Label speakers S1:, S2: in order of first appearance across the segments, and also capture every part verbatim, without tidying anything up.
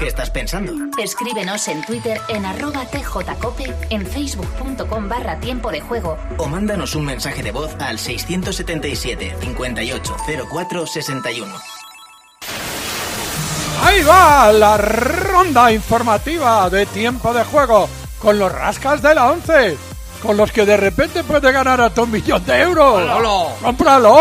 S1: ¿Qué estás pensando?
S2: Escríbenos en Twitter en arroba tjcope, en facebook.com barra tiempo de juego.
S1: O mándanos un mensaje de voz al seiscientos setenta y siete, cincuenta y ocho, cero cuatro, sesenta y uno.
S3: Ahí va la ronda informativa de tiempo de juego con los rascas de la once, con los que de repente puede ganar hasta un millón de euros.
S4: ¡Cómpralo!
S3: ¡Cómpralo!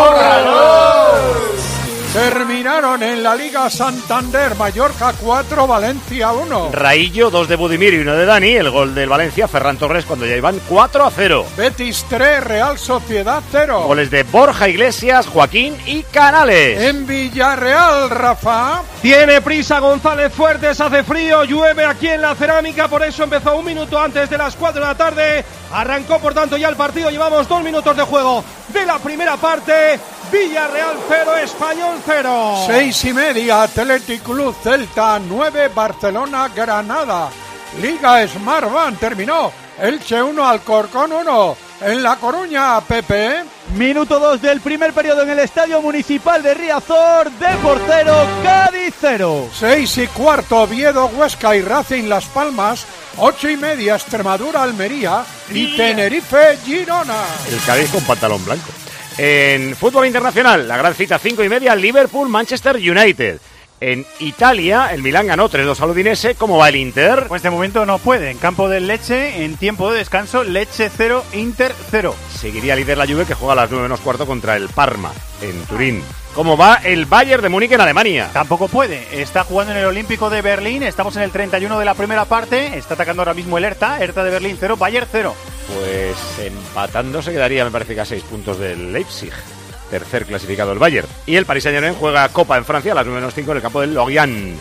S3: ¡Cómpralo! Terminaron en la Liga Santander, Mallorca cuatro, Valencia uno.
S5: Raillo dos de Budimir y uno de Dani, el gol del Valencia, Ferran Torres, cuando ya iban cuatro a cero.
S3: Betis tres, Real Sociedad cero.
S5: Goles de Borja Iglesias, Joaquín y Canales.
S3: En Villarreal, Rafa.
S6: Tiene prisa González Fuertes, hace frío, llueve aquí en la Cerámica, por eso empezó un minuto antes de las cuatro de la tarde. Arrancó, por tanto, ya el partido, llevamos dos minutos de juego de la primera parte. Villarreal cero, Español cero.
S3: Seis y media, Athletic Club Celta nueve, Barcelona Granada. Liga Smartbank terminó. Elche uno, Alcorcón uno. En La Coruña, Pepe.
S7: Minuto dos del primer periodo en el Estadio Municipal de Riazor. Depor cero, Cádiz cero.
S3: Seis y cuarto, Oviedo, Huesca y Racing Las Palmas. Ocho y media, Extremadura, Almería. Y Tenerife, Girona.
S5: El Cádiz con pantalón blanco. En fútbol internacional, la gran cita cinco y media, Liverpool, Manchester United. En Italia, el Milán ganó tres dos al Udinese. ¿Cómo va el Inter?
S8: Pues de momento no puede. En campo del Lecce, en tiempo de descanso, Lecce cero, Inter cero.
S5: Seguiría líder la Juve, que juega a las nueve menos cuarto contra el Parma, en Turín. ¿Cómo va el Bayern de Múnich en Alemania?
S8: Tampoco puede. Está jugando en el Olímpico de Berlín. Estamos en el treinta y uno de la primera parte. Está atacando ahora mismo el Hertha. Hertha de Berlín cero, Bayern cero.
S5: Pues empatando se quedaría, me parece que a seis puntos del Leipzig. Tercer clasificado el Bayern. Y el Paris Saint-Germain juega Copa en Francia a las nueve menos cinco en el campo del Lorient.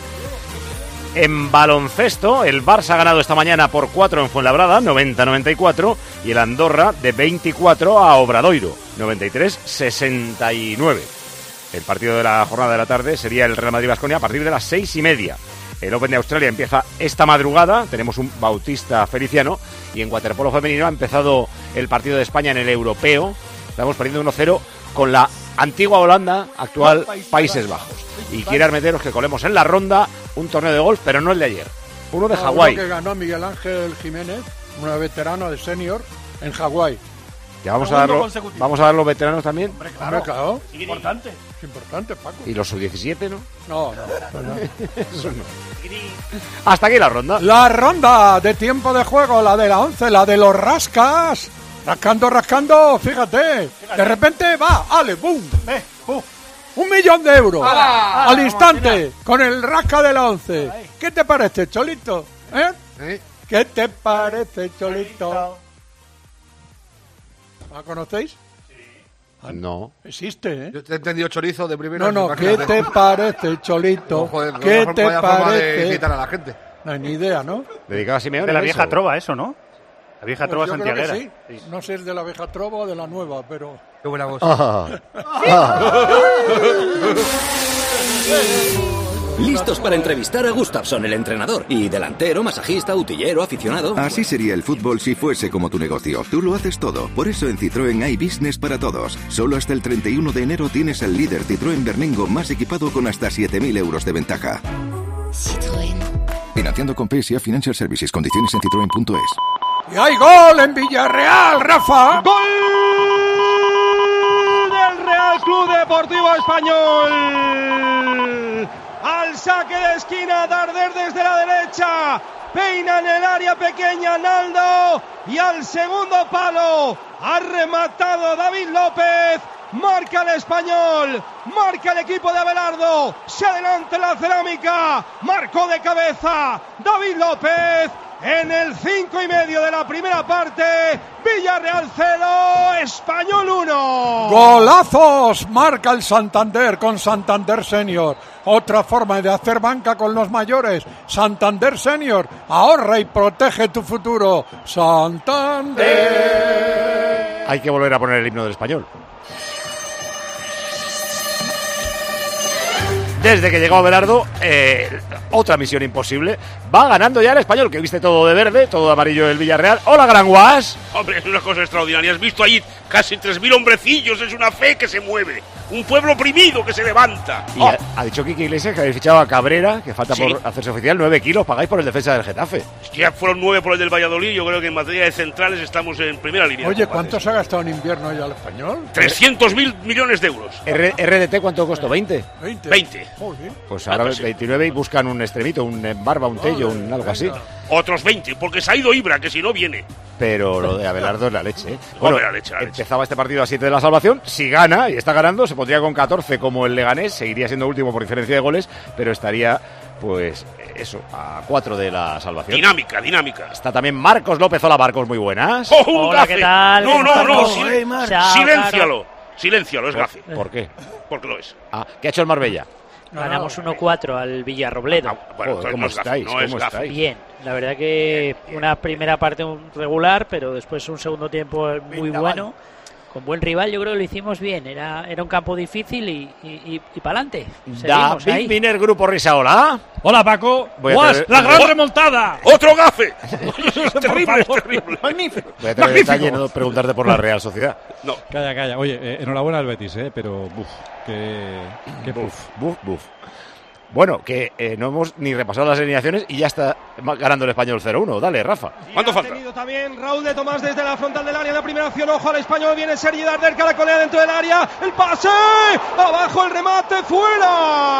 S5: En baloncesto, el Barça ha ganado esta mañana por cuatro en Fuenlabrada, noventa a noventa y cuatro. Y el Andorra de veinticuatro a Obradoiro, noventa y tres a sesenta y nueve. El partido de la jornada de la tarde sería el Real Madrid-Baskonia a partir de las seis y media. El Open de Australia empieza esta madrugada, tenemos un Bautista Feliciano, y en waterpolo femenino ha empezado el partido de España en el Europeo. Estamos perdiendo uno cero con la antigua Holanda, actual Países Bajos. Y quiere meteros que colemos en la ronda un torneo de golf, pero no el de ayer, uno de
S3: no,
S5: Hawái.
S3: Uno que ganó Miguel Ángel Jiménez, un veterano de senior, en Hawái.
S5: Ya vamos a darlo, vamos a dar los veteranos también.
S3: Hombre, claro. claro.
S8: Es importante.
S3: Es importante, Paco.
S5: Y los sub diecisiete, ¿no?
S3: No, no, no.
S5: Eso no. Hasta aquí la ronda.
S3: La ronda de tiempo de juego, la de la once, la de los rascas. Rascando, rascando, fíjate. fíjate. De repente va, ale, boom.
S8: Eh, uh.
S3: Un millón de euros.
S8: ¡Hala!
S3: Al instante, con el rasca de la once. Ahí. ¿Qué te parece, Cholito? ¿Eh? ¿Sí? ¿Qué te parece, Cholito? ¿La conocéis?
S5: Sí. No.
S3: Existe, ¿eh?
S4: Yo te he entendido chorizo de primera.
S3: No, no,
S4: imagínate.
S3: ¿qué te parece, Cholito?
S4: No, joder, no,
S3: ¿Qué
S4: no,
S3: te
S4: vaya forma de
S3: parece?
S4: quitar a la gente.
S3: No hay ni idea, ¿no?
S5: Dedicado a Simeone.
S8: De la vieja
S5: eso.
S8: trova, eso, ¿no? La vieja
S3: Pues
S8: trova
S3: yo creo
S8: santiaguera.
S3: que sí. Sí. No sé si es de la vieja trova o de la nueva, pero...
S4: Qué buena voz.
S5: Ah. Ah.
S9: Listos para entrevistar a Gustafsson, el entrenador. Y delantero, masajista, utillero, aficionado.
S10: Así sería el fútbol si fuese como tu negocio. Tú lo haces todo. Por eso en Citroën hay business para todos. Solo hasta el treinta y uno de enero tienes el líder Citroën Berlingo más equipado con hasta siete mil euros de ventaja.
S2: Citroën.
S10: Financiando con P S A Financial Services. Condiciones en citroen punto es.
S3: ¡Y hay gol en Villarreal, Rafa!
S6: ¡Gol del Real Club Deportivo Español! Al saque de esquina, Darder desde la derecha, peina en el área pequeña Naldo, y al segundo palo ha rematado David López. Marca el Español, marca el equipo de Abelardo, se adelanta la Cerámica, marcó de cabeza David López. En el cinco y medio de la primera parte, Villarreal cero, Español uno.
S3: ¡Golazos! Marca el Santander con Santander Senior. Otra forma de hacer banca con los mayores. Santander Senior. Ahorra y protege tu futuro. Santander.
S5: Hay que volver a poner el himno del Español. Desde que llegó Abelardo, eh, otra misión imposible. Va ganando ya el Español, que viste todo de verde, todo de amarillo el Villarreal. ¡Hola, Gran Guas!
S11: Hombre, es una cosa extraordinaria. ¿Has visto allí
S4: casi tres mil hombrecillos, es una fe que se mueve, un pueblo oprimido que se levanta.
S5: Y
S4: Oh,
S5: ha, ha dicho Quique Iglesias que habéis fichado a Cabrera, que falta
S4: Sí.
S5: por hacerse oficial, nueve kilos, pagáis por el defensa del Getafe.
S4: ya fueron nueve por el del Valladolid, yo creo que en materia de centrales estamos en primera línea.
S3: Oye,
S4: compadres.
S3: ¿cuánto se ha gastado en invierno ya el español?
S4: trescientos mil millones de euros.
S5: R- RDT, ¿cuánto costó? ¿veinte?
S3: veinte.
S4: veinte.
S3: Joder.
S5: Pues ahora
S4: Ah, pues sí.
S5: veintinueve y buscan un extremito, un eh, barba, un tello, un algo así.
S4: Otros veinte, porque se ha ido Ibra, que si no viene.
S5: Pero lo de Abelardo es la leche, ¿eh?
S4: Hombre, la leche, la leche.
S5: empezaba este partido a siete de la salvación. Si gana y está ganando, se pondría con catorce como el Leganés. Seguiría siendo último por diferencia de goles, pero estaría, pues, eso, a cuatro de la salvación.
S4: Dinámica, dinámica.
S5: Está también Marcos López. Hola, Marcos, muy buenas.
S4: ¡Oh, un
S11: Hola,
S4: gafe!
S11: ¿qué tal?
S4: No,
S11: ¿Cómo
S4: no, no,
S11: estamos?
S4: sil-
S11: Hey, Mar. Chao,
S4: siléncialo. Siléncialo, es gafe.
S5: ¿Por qué?
S4: Porque lo es.
S5: Ah, ¿qué ha hecho el Marbella?
S11: Ganamos uno cuatro al Villarrobledo.
S4: Ah, bueno,
S5: Joder,
S4: entonces
S5: ¿cómo
S4: no es gafe,
S5: estáis?
S4: no es
S5: ¿Cómo
S4: gafe.
S5: estáis?
S11: Bien, la verdad que una primera parte un regular, pero después un segundo tiempo muy bueno. Con buen rival, yo creo que lo hicimos bien. Era, era un campo difícil y, y, y, y para adelante. Seguimos
S5: David
S11: ahí.
S5: Miner, Grupo Risa, hola.
S12: Hola, Paco.
S5: Voy a
S12: ¡Guas!
S5: tener-
S12: ¡La gran
S4: ¡Oh!
S12: remontada!
S4: ¡Otro gafe! es
S12: Por
S4: terrible, es
S12: favor.
S4: terrible.
S12: Magnífico.
S5: Voy a tener
S12: Magnífico.
S5: detalle no preguntarte por la Real Sociedad.
S4: No.
S12: Calla, calla. Oye, eh, enhorabuena al Betis, ¿eh? Pero, buf, qué, qué
S5: Buf,
S12: puf.
S5: buf, buf. Bueno, que eh, no hemos ni repasado las alineaciones y ya está ma- ganando el Español cero uno. Dale, Rafa.
S4: ¿Cuánto
S6: ha
S4: falta?
S6: tenido también Raúl de Tomás desde la frontal del área en la primera acción. Ojo al español, viene Sergi Darder, caracolea dentro del área. El pase, abajo el remate, fuera.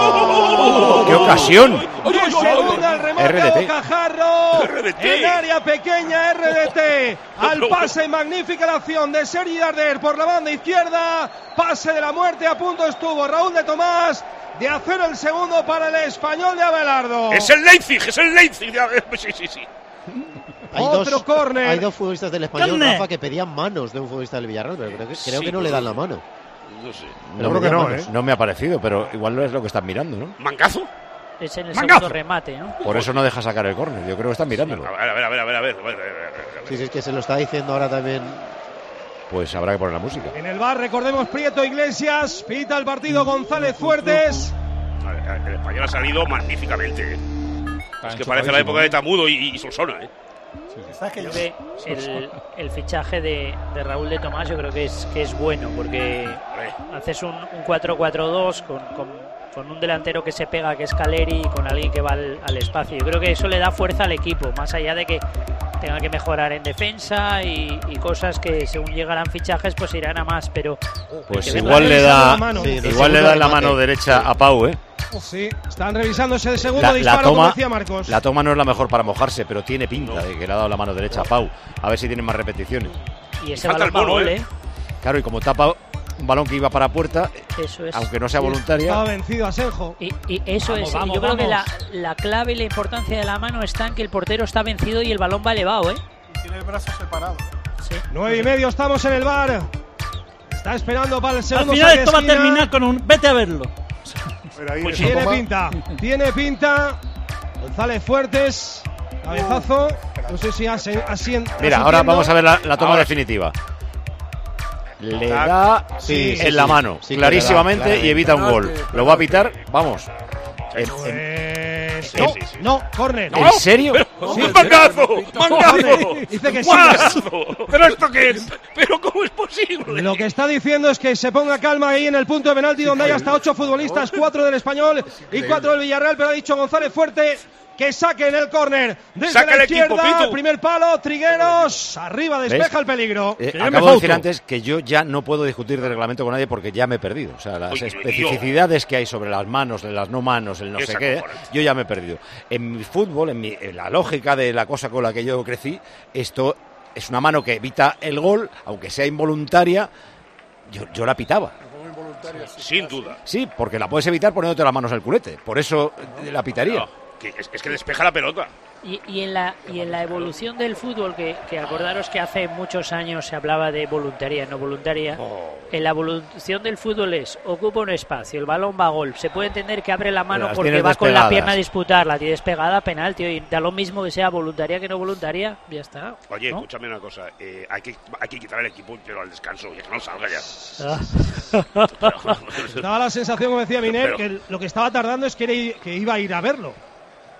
S5: ¡Uh! ¡Qué ocasión!
S6: De segunda el remate
S5: R D
S6: a
S5: T.
S6: Bocajarro.
S4: R D T.
S6: En área pequeña, R D T. Al pase, magnífica la acción de Sergi Darder por la banda izquierda. Pase de la muerte, a punto estuvo Raúl de Tomás de hacer el segundo para el español de Abelardo.
S4: Es el Leipzig, es el Leipzig. de- Sí, sí, sí.
S13: Hay
S6: Otro
S13: dos,
S6: córner.
S13: hay dos futbolistas del Español,
S12: ¡Córner!
S13: Rafa, que pedían manos de un futbolista del Villarreal, pero creo que, creo
S4: Sí,
S13: que no le dan la mano.
S4: No sé.
S13: Pero
S5: creo que
S13: pedían
S5: no,
S13: manos.
S5: ¿eh? No me ha parecido, pero igual no es lo que están mirando, ¿no?
S4: ¿Mangazo?
S11: Es en el
S12: ¡Mangazo!
S11: segundo remate, ¿no?
S5: Por eso no deja sacar el córner. Yo creo que están mirándolo.
S4: A ver, a ver, a ver, a ver, a ver. a ver, a ver, a ver.
S13: Sí, sí, es que se lo está diciendo ahora también.
S5: Pues habrá que poner la música.
S6: En el bar, recordemos, Prieto Iglesias, pita el partido González Fuertes.
S4: A ver, el español ha salido magníficamente. ¿eh? Es que
S12: enchufadísimo,
S4: parece la época de
S12: ¿eh?
S4: Tamudo y, y Solsona, ¿eh?
S11: Creo que el, el fichaje de, de Raúl de Tomás yo creo que es que es bueno porque haces un, un cuatro cuatro dos con, con, con un delantero que se pega, que es Caleri, y con alguien que va al, al espacio. Yo creo que eso le da fuerza al equipo, más allá de que tenga que mejorar en defensa y, y cosas que según llegarán fichajes pues irán a más, pero
S5: Pues
S6: que le
S5: igual
S6: da
S5: le
S6: esa
S5: da,
S6: la mano.
S13: Sí, el
S5: igual le
S13: segundo
S5: da la
S13: remate.
S5: mano derecha a Pau, ¿eh?
S6: Sí, están revisando ese segundo
S5: La, la
S6: disparo, como
S5: toma,
S6: decía Marcos.
S5: la toma no es la mejor para mojarse, pero tiene pinta de que le ha dado la mano derecha a Pau. A ver si tienen más repeticiones.
S11: y ese
S4: falta
S11: balón
S4: el
S11: va
S4: bono,
S11: gol,
S4: ¿eh?
S11: ¿eh?
S5: Claro, y como tapa un balón que iba para puerta,
S11: Eso es.
S5: aunque no sea
S6: Estaba
S5: voluntaria,
S6: vencido Asenjo.
S11: Y, y eso
S12: Vamos,
S11: es,
S12: vamos,
S11: yo creo que la,
S12: vamos.
S11: la clave y la importancia de la mano está en que el portero está vencido y el balón va elevado, ¿eh?
S14: Tiene el brazo separado.
S11: Sí.
S6: Nueve y medio, estamos en el bar. Está esperando para el
S12: Al
S6: segundo
S12: final
S6: saque de
S12: esto va a
S6: esquina.
S12: terminar con un vete a verlo.
S14: Pero ahí
S4: Pues
S14: eso
S6: Tiene
S14: toma-
S6: pinta, tiene pinta. González Fuertes, cabezazo. No sé si así. así
S5: mira, ahora vamos a ver la, la toma
S4: Ahora
S5: definitiva. Le da
S13: Sí, sí,
S5: en la
S13: sí.
S5: mano,
S13: Sí que
S5: clarísimamente,
S13: le da,
S5: y evita un gol. Lo va a pitar, vamos. En- en-
S6: Pues,
S5: Sí,
S6: no,
S4: sí, sí.
S6: no, córner.
S5: ¿En serio?
S4: ¡Un mangazo! ¡Mangazo!
S6: Dice que sí.
S4: ¡Guazo!
S12: ¿Pero esto qué es?
S4: ¿Pero cómo es posible?
S6: Lo que está diciendo es que se ponga calma ahí en el punto de penalti donde hay hasta ocho futbolistas, cuatro del Español y cuatro del Villarreal, pero ha dicho González Fuerte que saquen el córner desde
S4: Saca
S6: la
S4: el equipo,
S6: izquierda,
S4: Pitu.
S6: primer palo, Trigueros, arriba despeja
S5: ¿Ves?
S6: el peligro.
S5: Eh,
S12: Que yo me
S5: acabo de decir
S12: fauto.
S5: antes que yo ya no puedo discutir de reglamento con nadie porque ya me he perdido. O sea, las
S4: Oye,
S5: especificidades que hay sobre las manos, de las no manos, el no
S4: Esa
S5: sé qué,
S4: cojones.
S5: yo ya me he perdido. En mi fútbol, en, mi- en la lógica de la cosa con la que yo crecí, esto es una mano que evita el gol, aunque sea involuntaria, yo, yo la pitaba.
S4: Sin duda.
S5: Sí, porque la puedes evitar poniéndote las manos en el culete. Por eso eh, la pitaría.
S4: No, que es, es que despeja la pelota.
S11: Y, y, en la, y en la evolución del fútbol, que, que acordaros que hace muchos años se hablaba de voluntaria, no voluntaria, en la evolución del fútbol es, ocupa un espacio, el balón va a gol, se puede entender que abre la mano
S5: Las
S11: porque
S5: tienes
S11: va con la
S5: despegadas.
S11: pierna a disputar, la tiene despegada, penalti, y da lo mismo que sea voluntaria que no voluntaria, ya está.
S4: Oye,
S11: ¿no?
S4: escúchame una cosa. eh, hay, que, hay que quitar el equipo pero al descanso, ya que no salga ya.
S11: Ah.
S6: Daba la sensación, como decía Miner,
S4: Pero-
S6: que lo que estaba tardando es que, era- que iba a ir a verlo.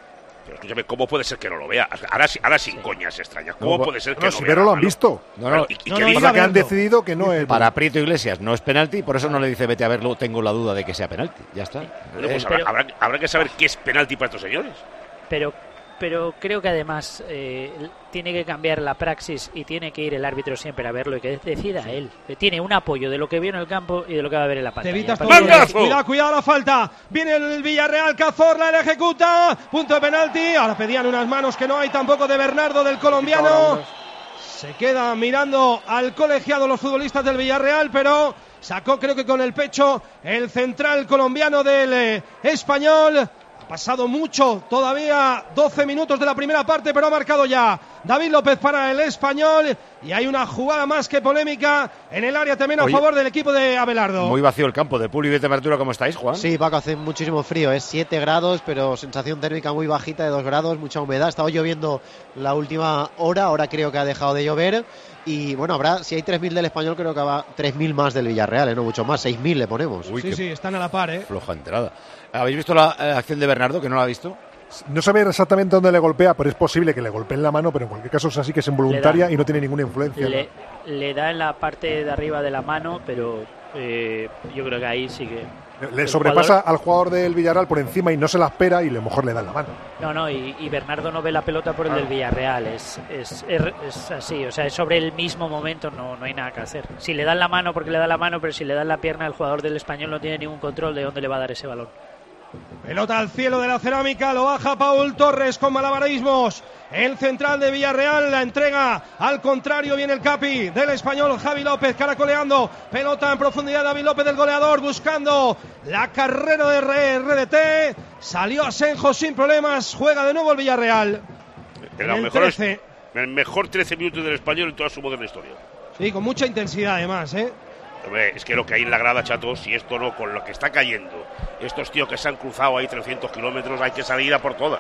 S4: Pero escúchame, ¿cómo puede ser que no lo vea? Ahora, ahora sin coñas extrañas. ¿Cómo
S15: no,
S4: puede ser que
S15: no,
S4: no,
S15: si
S4: vea?
S15: pero lo han visto.
S5: No, no,
S4: ¿Y, y
S15: no,
S4: qué
S15: no,
S4: dice?
S15: que han decidido que no es.
S5: Para Prieto Iglesias no es penalti, por eso no le dice vete a verlo, tengo la duda de que sea penalti. Ya está.
S4: Bueno, pues
S5: Eh,
S4: habrá,
S11: pero-
S4: habrá, habrá que saber qué es penalti para estos señores.
S11: Pero, pero creo que además eh, tiene que cambiar la praxis y tiene que ir el árbitro siempre a verlo y que decida él. Tiene un apoyo de lo que vio en el campo y de lo que va a ver en la
S6: Te
S11: pantalla.
S6: evitas todo.
S11: Parece-
S6: Cuidado, cuidado la falta. Viene el Villarreal, Cazorla, la ejecuta. Punto de penalti. Ahora pedían unas manos que no hay tampoco de Bernardo, del colombiano. Se queda mirando al colegiado los futbolistas del Villarreal, pero sacó creo que con el pecho el central colombiano del eh, Español. Ha pasado mucho, todavía doce minutos de la primera parte, pero ha marcado ya David López para el Español. Y hay una jugada más que polémica en el área también a
S5: Oye,
S6: favor del equipo de Abelardo.
S5: Muy vacío el campo de Puli y de temperatura, ¿cómo estáis, Juan?
S13: Sí, Paco, hace muchísimo frío, es siete grados, pero sensación térmica muy bajita de dos grados, mucha humedad. Estaba lloviendo la última hora, ahora creo que ha dejado de llover. Y bueno, habrá, si hay tres mil del Español, creo que habrá tres mil más del Villarreal, ¿eh? No mucho más, seis mil le ponemos.
S5: Uy,
S6: Sí,
S5: qué
S6: sí, están a la par, ¿eh?
S5: floja entrada. ¿Habéis visto la eh, acción de Bernardo, que no la ha visto?
S15: No sabe exactamente dónde le golpea, pero es posible que le golpeen la mano, pero en cualquier caso es así que es involuntaria y no tiene ninguna influencia.
S11: Le, le da en la parte de arriba de la mano, pero eh, yo creo que ahí sí que...
S15: Le
S11: el
S15: sobrepasa
S11: jugador-
S15: al jugador del Villarreal por encima y no se la espera y a lo mejor le da en la mano.
S11: No, no, y, y Bernardo no ve la pelota por el del Villarreal, es, es, es, es así, o sea, es sobre el mismo momento, no, no hay nada que hacer. Si le dan la mano, porque le da la mano, pero si le dan la pierna, el jugador del Español no tiene ningún control de dónde le va a dar ese balón.
S6: Pelota al cielo de la cerámica, lo baja Paul Torres con malabarismos. El central de Villarreal la entrega al contrario, viene el capi del Español, Javi López caracoleando. Pelota en profundidad, David López del goleador buscando la carrera de R D T. Salió Asenjo sin problemas, juega de nuevo el Villarreal.
S4: En los
S6: el
S4: mejores,
S6: trece.
S4: el mejor trece minutos del Español en toda su moderna historia.
S6: Sí, con mucha intensidad además, ¿eh?
S4: Hombre, es que lo que hay en la grada, chatos, si esto no, con lo que está cayendo, estos tíos que se han cruzado ahí trescientos kilómetros, hay que salir a por todas.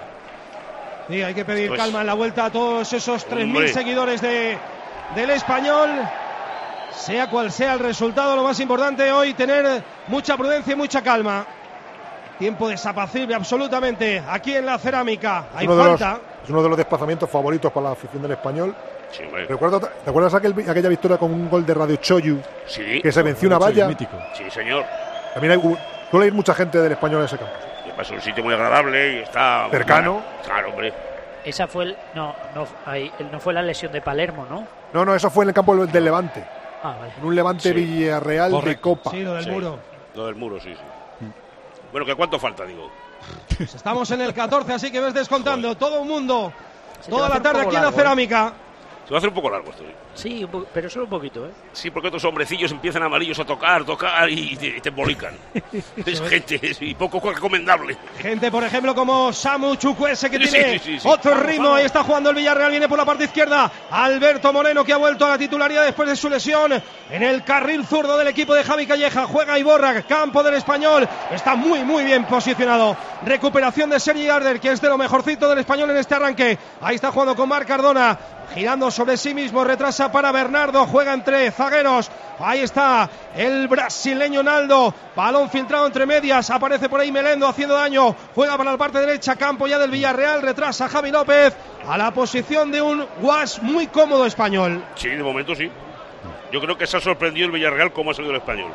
S6: Sí, hay que pedir
S4: Esto es-
S6: calma en la vuelta a todos esos tres mil
S4: Hombre.
S6: seguidores de, del Español. Sea cual sea el resultado, lo más importante hoy, tener mucha prudencia y mucha calma. Tiempo desapacible absolutamente aquí en la cerámica. Hay
S15: Es uno, de los,
S6: falta.
S15: es uno de los desplazamientos favoritos para la afición del Español.
S4: Sí, hombre.
S15: Recuerdo, ¿te acuerdas aquel, aquella victoria con un gol de Radio Choyu?
S4: Sí.
S15: Que se venció una valla.
S4: Sí, señor.
S15: También hay, suele ir mucha gente del Español a ese campo.
S4: Y es un sitio muy agradable y está...
S15: Cercano.
S4: Claro, hombre.
S11: Esa fue el, no, no, ahí, no fue la lesión de Palermo, ¿no?
S15: No, no, eso fue en el campo del Levante.
S11: Ah, vale.
S15: En un Levante
S4: Sí.
S15: Villarreal de
S4: Correcto.
S15: Copa.
S6: Sí, lo del
S4: Sí.
S6: muro.
S4: Lo del muro, sí, sí. Bueno, ¿que cuánto falta, digo?
S6: Pues estamos en el catorce, así que ves descontando. Todo el mundo,
S11: Se te va
S6: toda
S11: a
S6: la
S11: hacer un
S6: tarde
S11: poco
S6: aquí en la
S11: largo, ¿eh?
S6: cerámica.
S4: Se va a hacer un poco largo esto. ¿eh?
S11: Sí, un po- pero solo un poquito, ¿eh?
S4: Sí, porque otros hombrecillos empiezan amarillos a tocar, tocar y te, y te embolican. Es gente es- y poco recomendable.
S6: Gente, por ejemplo, como Samu Chukwueze, que
S4: Sí,
S6: tiene
S4: sí, sí, sí.
S6: otro
S4: Vamos,
S6: ritmo.
S4: vamos.
S6: Ahí está jugando el Villarreal, viene por la parte izquierda. Alberto Moreno, que ha vuelto a la titularidad después de su lesión. En el carril zurdo del equipo de Javi Calleja. Juega Iborra, campo del Español. Está muy, muy bien posicionado. Recuperación de Sergi Garder, que es de lo mejorcito del Español en este arranque. Ahí está jugando con Marc Cardona. Girando sobre sí mismo, retrasa para Bernardo, juega entre zagueros, ahí está el brasileño Naldo, balón filtrado entre medias, aparece por ahí Melendo haciendo daño, juega para la parte derecha, campo ya del Villarreal, retrasa Javi López a la posición de un guas muy cómodo Español.
S4: Sí, de momento sí. Yo creo que se ha sorprendido el Villarreal cómo ha salido el Español.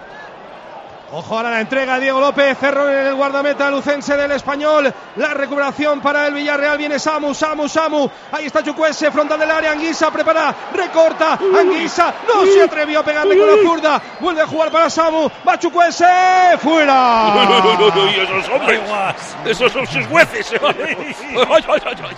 S6: Ojo ahora la entrega de Diego López, cerró en el guardameta lucense del Español, la recuperación para el Villarreal, viene Samu, Samu, Samu, ahí está Chukwueze, frontal del área, Anguissa prepara, recorta, Anguissa, no se atrevió a pegarle con la zurda, vuelve a jugar para Samu, va Chukwueze, fuera.
S4: Y esos hombres, esos son sus jueces. Ay, ay, ay, ay.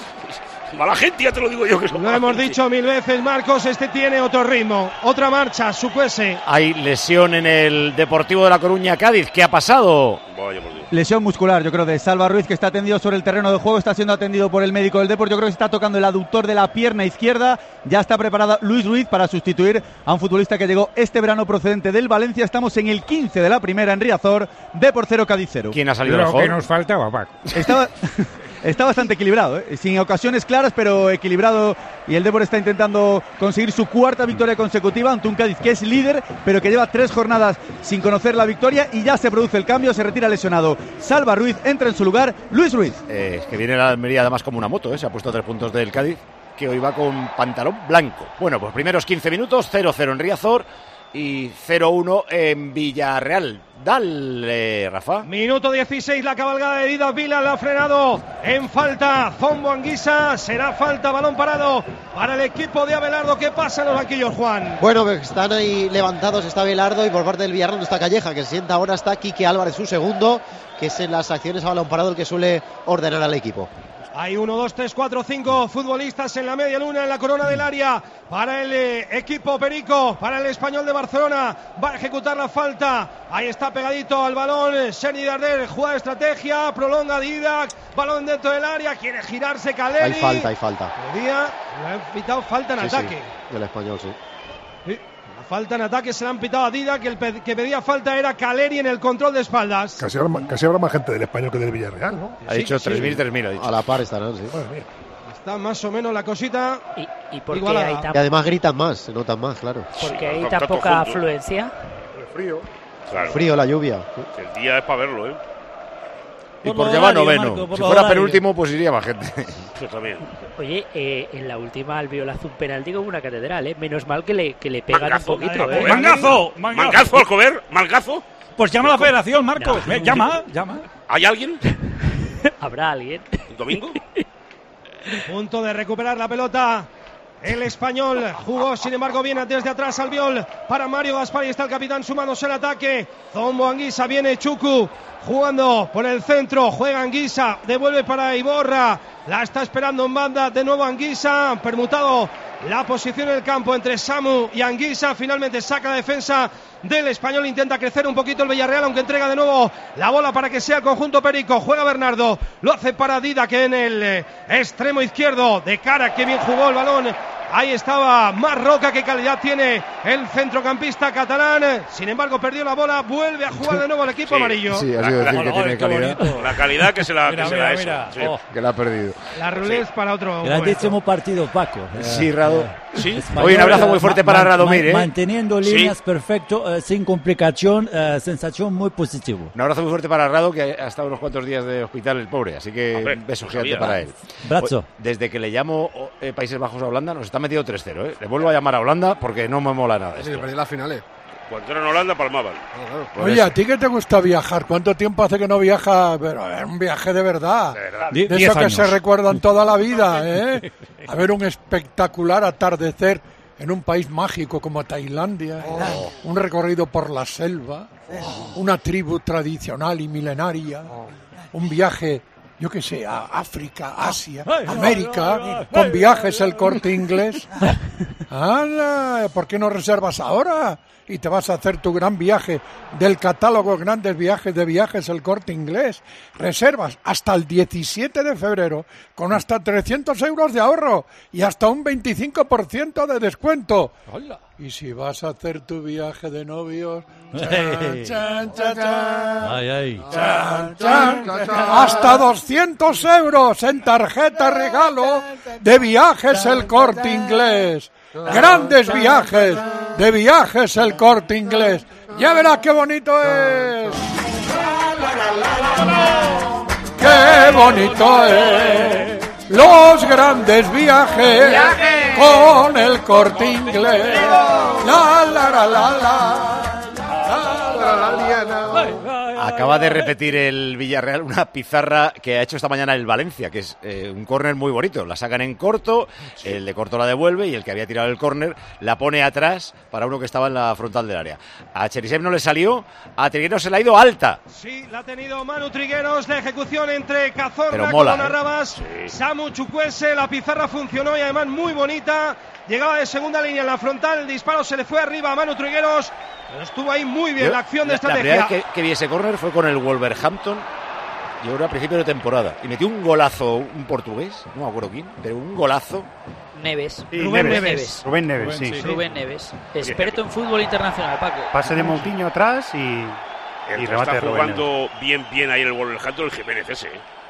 S4: Mala gente, ya te lo digo yo que son
S6: Lo
S4: mala
S6: hemos
S4: gente.
S6: dicho mil veces, Marcos, este tiene otro ritmo, otra marcha, Chukwueze.
S5: Hay lesión en el Deportivo de La Coruña Cádiz. ¿Qué ha pasado?
S4: Vaya por Dios.
S7: Lesión muscular, yo creo, de Salva Ruiz, que está atendido sobre el terreno de juego, está siendo atendido por el médico del Depor. Yo creo que se está tocando el aductor de la pierna izquierda. Ya está preparada Luis Ruiz para sustituir a un futbolista que llegó este verano procedente del Valencia. Estamos en el quince de la primera en Riazor, Depor cero, Cádiz cero.
S5: ¿Quién ha salido
S3: Lo
S5: mejor?
S3: que nos faltaba, Paco.
S7: Estaba, está bastante equilibrado, ¿eh? Sin ocasiones claras, pero equilibrado. Y el Depor está intentando conseguir su cuarta victoria consecutiva ante un Cádiz que es líder, pero que lleva tres jornadas sin conocer la victoria. Y ya se produce el cambio, se retira lesionado Salva Ruiz, entra en su lugar Luis Ruiz.
S5: Eh, es que viene la Almería además como una moto, ¿eh? Se ha puesto a tres puntos del Cádiz, que hoy va con pantalón blanco. Bueno, pues primeros quince minutos, cero cero en Riazor y cero uno en Villarreal. Dale, Rafa.
S6: Minuto dieciséis, la cabalgada de Didac Vila la ha frenado en falta Zombo Anguisa. Será falta, balón parado para el equipo de Abelardo. ¿Qué pasa en los banquillos, Juan?
S13: Bueno, están ahí levantados, está Abelardo, y por parte del Villarreal no está Calleja, que se sienta ahora, está Quique Álvarez, su segundo, que es en las acciones a balón parado el que suele ordenar al equipo.
S6: Hay uno, dos, tres, cuatro, cinco futbolistas en la media luna, en la corona del área para el eh, equipo Perico, para el Español de Barcelona. Va a ejecutar la falta. Ahí está pegadito al balón Sergi Darder, juega de estrategia, prolonga Didac, balón dentro del área, quiere girarse Caleri.
S13: Hay falta, hay falta.
S6: Pedía, le han pitado falta en
S13: sí,
S6: ataque.
S13: Sí, del Español, sí.
S6: Sí. Falta en ataque, se le han pitado a Didac, que el pe- que pedía falta era Caleri en el control de espaldas.
S15: Casi habrá, casi habrá más gente del Español que del Villarreal, ¿no?
S5: Ha dicho sí, tres mil, sí. tres mil ha dicho.
S13: A la par estarán, sí.
S15: Madre mía.
S6: Está más o menos la cosita.
S11: ¿Y, y por qué
S6: igualada.
S11: hay tan...
S13: Y además gritan más, se notan más, claro.
S11: Porque hay
S4: Sí,
S11: tan
S4: tanto
S11: poca
S4: juntos.
S11: afluencia.
S15: El frío.
S4: Claro.
S13: El frío, la lluvia.
S4: El día es para verlo, ¿eh?
S5: Y porque va noveno. Marco, si fuera penúltimo, pues iría más gente.
S4: Yo también.
S11: Oye, eh, en la última Albiol hace un penalti como una catedral, ¿eh? Menos mal que le, que le pegan
S4: mangazo,
S11: un poquito, ¿eh?
S16: ¡Mangazo!
S4: ¡Mangazo, mangazo Alcover! ¡Mangazo!
S16: Pues llama a la federación, Marcos. No. Llama, llama.
S4: ¿Hay alguien?
S11: ¿Habrá alguien?
S4: ¿Domingo?
S6: Punto de recuperar la pelota. El Español jugó, sin embargo, bien desde atrás Albiol para Mario Gaspar, y está el capitán sumándose al ataque. Zombo Anguisa, viene Chuku jugando por el centro, juega Anguisa, devuelve para Iborra, la está esperando en banda, de nuevo Anguisa, han permutado la posición en el campo entre Samu y Anguisa, finalmente saca la defensa del Español, intenta crecer un poquito el Villarreal, aunque entrega de nuevo la bola para que sea el conjunto Perico, juega Bernardo, lo hace para Didac, que en el eh, extremo izquierdo, de cara, que bien jugó el balón. Ahí estaba más Roca, qué calidad tiene el centrocampista catalán. Sin embargo, perdió la bola, vuelve a jugar de nuevo el equipo
S5: sí,
S6: amarillo.
S5: Sí, ha sido
S4: la,
S5: decir
S4: la,
S5: que tiene calidad.
S4: La calidad que se la,
S16: mira,
S4: que se
S16: mira,
S4: la
S16: mira.
S4: eso. Sí.
S16: Oh.
S5: Que la ha perdido.
S6: La roulette sí. Para otro.
S17: Grandísimo
S6: momento.
S17: partido, Paco.
S5: Sí, Rado.
S4: Sí.
S17: Español,
S5: Hoy un abrazo muy fuerte para Radomir, ¿eh?
S17: Manteniendo líneas
S4: sí.
S17: perfecto, eh, sin complicación, eh, sensación muy positivo.
S5: Un abrazo muy fuerte para Rado, que ha estado unos cuantos días de hospital el pobre, así que
S4: Hombre,
S5: un beso
S4: no
S5: gigante
S4: sabía.
S5: para él.
S17: Brazo.
S5: Desde que le llamo eh, Países Bajos a Holanda, nos está metido tres cero, ¿eh? Le vuelvo a llamar a Holanda porque no me mola nada esto.
S18: Sí, perdí las finales.
S4: Cuando era en Holanda palmaban.
S5: Por
S3: Oye,
S5: eso.
S3: ¿a ti qué te gusta viajar? ¿Cuánto tiempo hace que no viajas? Pero es un viaje de verdad.
S4: De verdad.
S3: De
S16: Diez
S3: eso que
S16: años.
S3: se recuerdan toda la vida, ¿eh? A ver un espectacular atardecer en un país mágico como Tailandia,
S18: Oh.
S3: un recorrido por la selva, una tribu tradicional y milenaria, un viaje, yo qué sé, a África, Asia, América, con viajes El Corte Inglés. ¡Hala! ¿Por qué no reservas ahora? Y te vas a hacer tu gran viaje del catálogo Grandes Viajes de Viajes El Corte Inglés. Reservas hasta el diecisiete de febrero con hasta trescientos euros de ahorro y hasta un veinticinco por ciento de descuento.
S16: Hola.
S3: Y si vas a hacer tu viaje de novios,
S17: Hey.
S3: chan, chan, chan, chan,
S17: Ay, ay.
S3: chan, chan, hasta doscientos euros en tarjeta regalo de Viajes El Corte Inglés. Grandes viajes de Viajes El Corte Inglés. Ya verás qué bonito es. Qué bonito es. Los grandes viajes con El Corte Inglés. La la la la la.
S5: Acaba de repetir el Villarreal una pizarra que ha hecho esta mañana el Valencia, que es eh, un córner muy bonito. La sacan en corto, el de corto la devuelve y el que había tirado el córner la pone atrás para uno que estaba en la frontal del área. A Cherisev no le salió, a Trigueros se la ha ido alta.
S6: Sí, la ha tenido Manu Trigueros, la ejecución entre Cazorla
S5: Pero mola,
S6: con
S5: ¿eh?
S6: Arrabas,
S5: Sí.
S6: Samu Chukwueze, la pizarra funcionó y además muy bonita. Llegaba de segunda línea en la frontal, el disparo se le fue arriba a Manu Trigueros, pero estuvo ahí muy bien
S5: Yo,
S6: la acción de
S5: la, la
S6: estrategia.
S5: primera vez que, que vi ese córner fue con el Wolverhampton, yo creo a principio de temporada, y metió un golazo un portugués, no me acuerdo quién, pero un golazo.
S11: Neves.
S8: Sí,
S11: Rubén
S8: Neves.
S11: Neves.
S8: Rubén Neves,
S11: Rubén,
S8: sí.
S11: Rubén Neves. Experto en fútbol internacional, Paco.
S8: Pase de Moutinho atrás y,
S4: El
S8: y
S4: que
S8: remate
S4: está
S8: de Rubén Neves.
S4: jugando bien, bien ahí en el Wolverhampton, el Jiménez ese. ¿eh?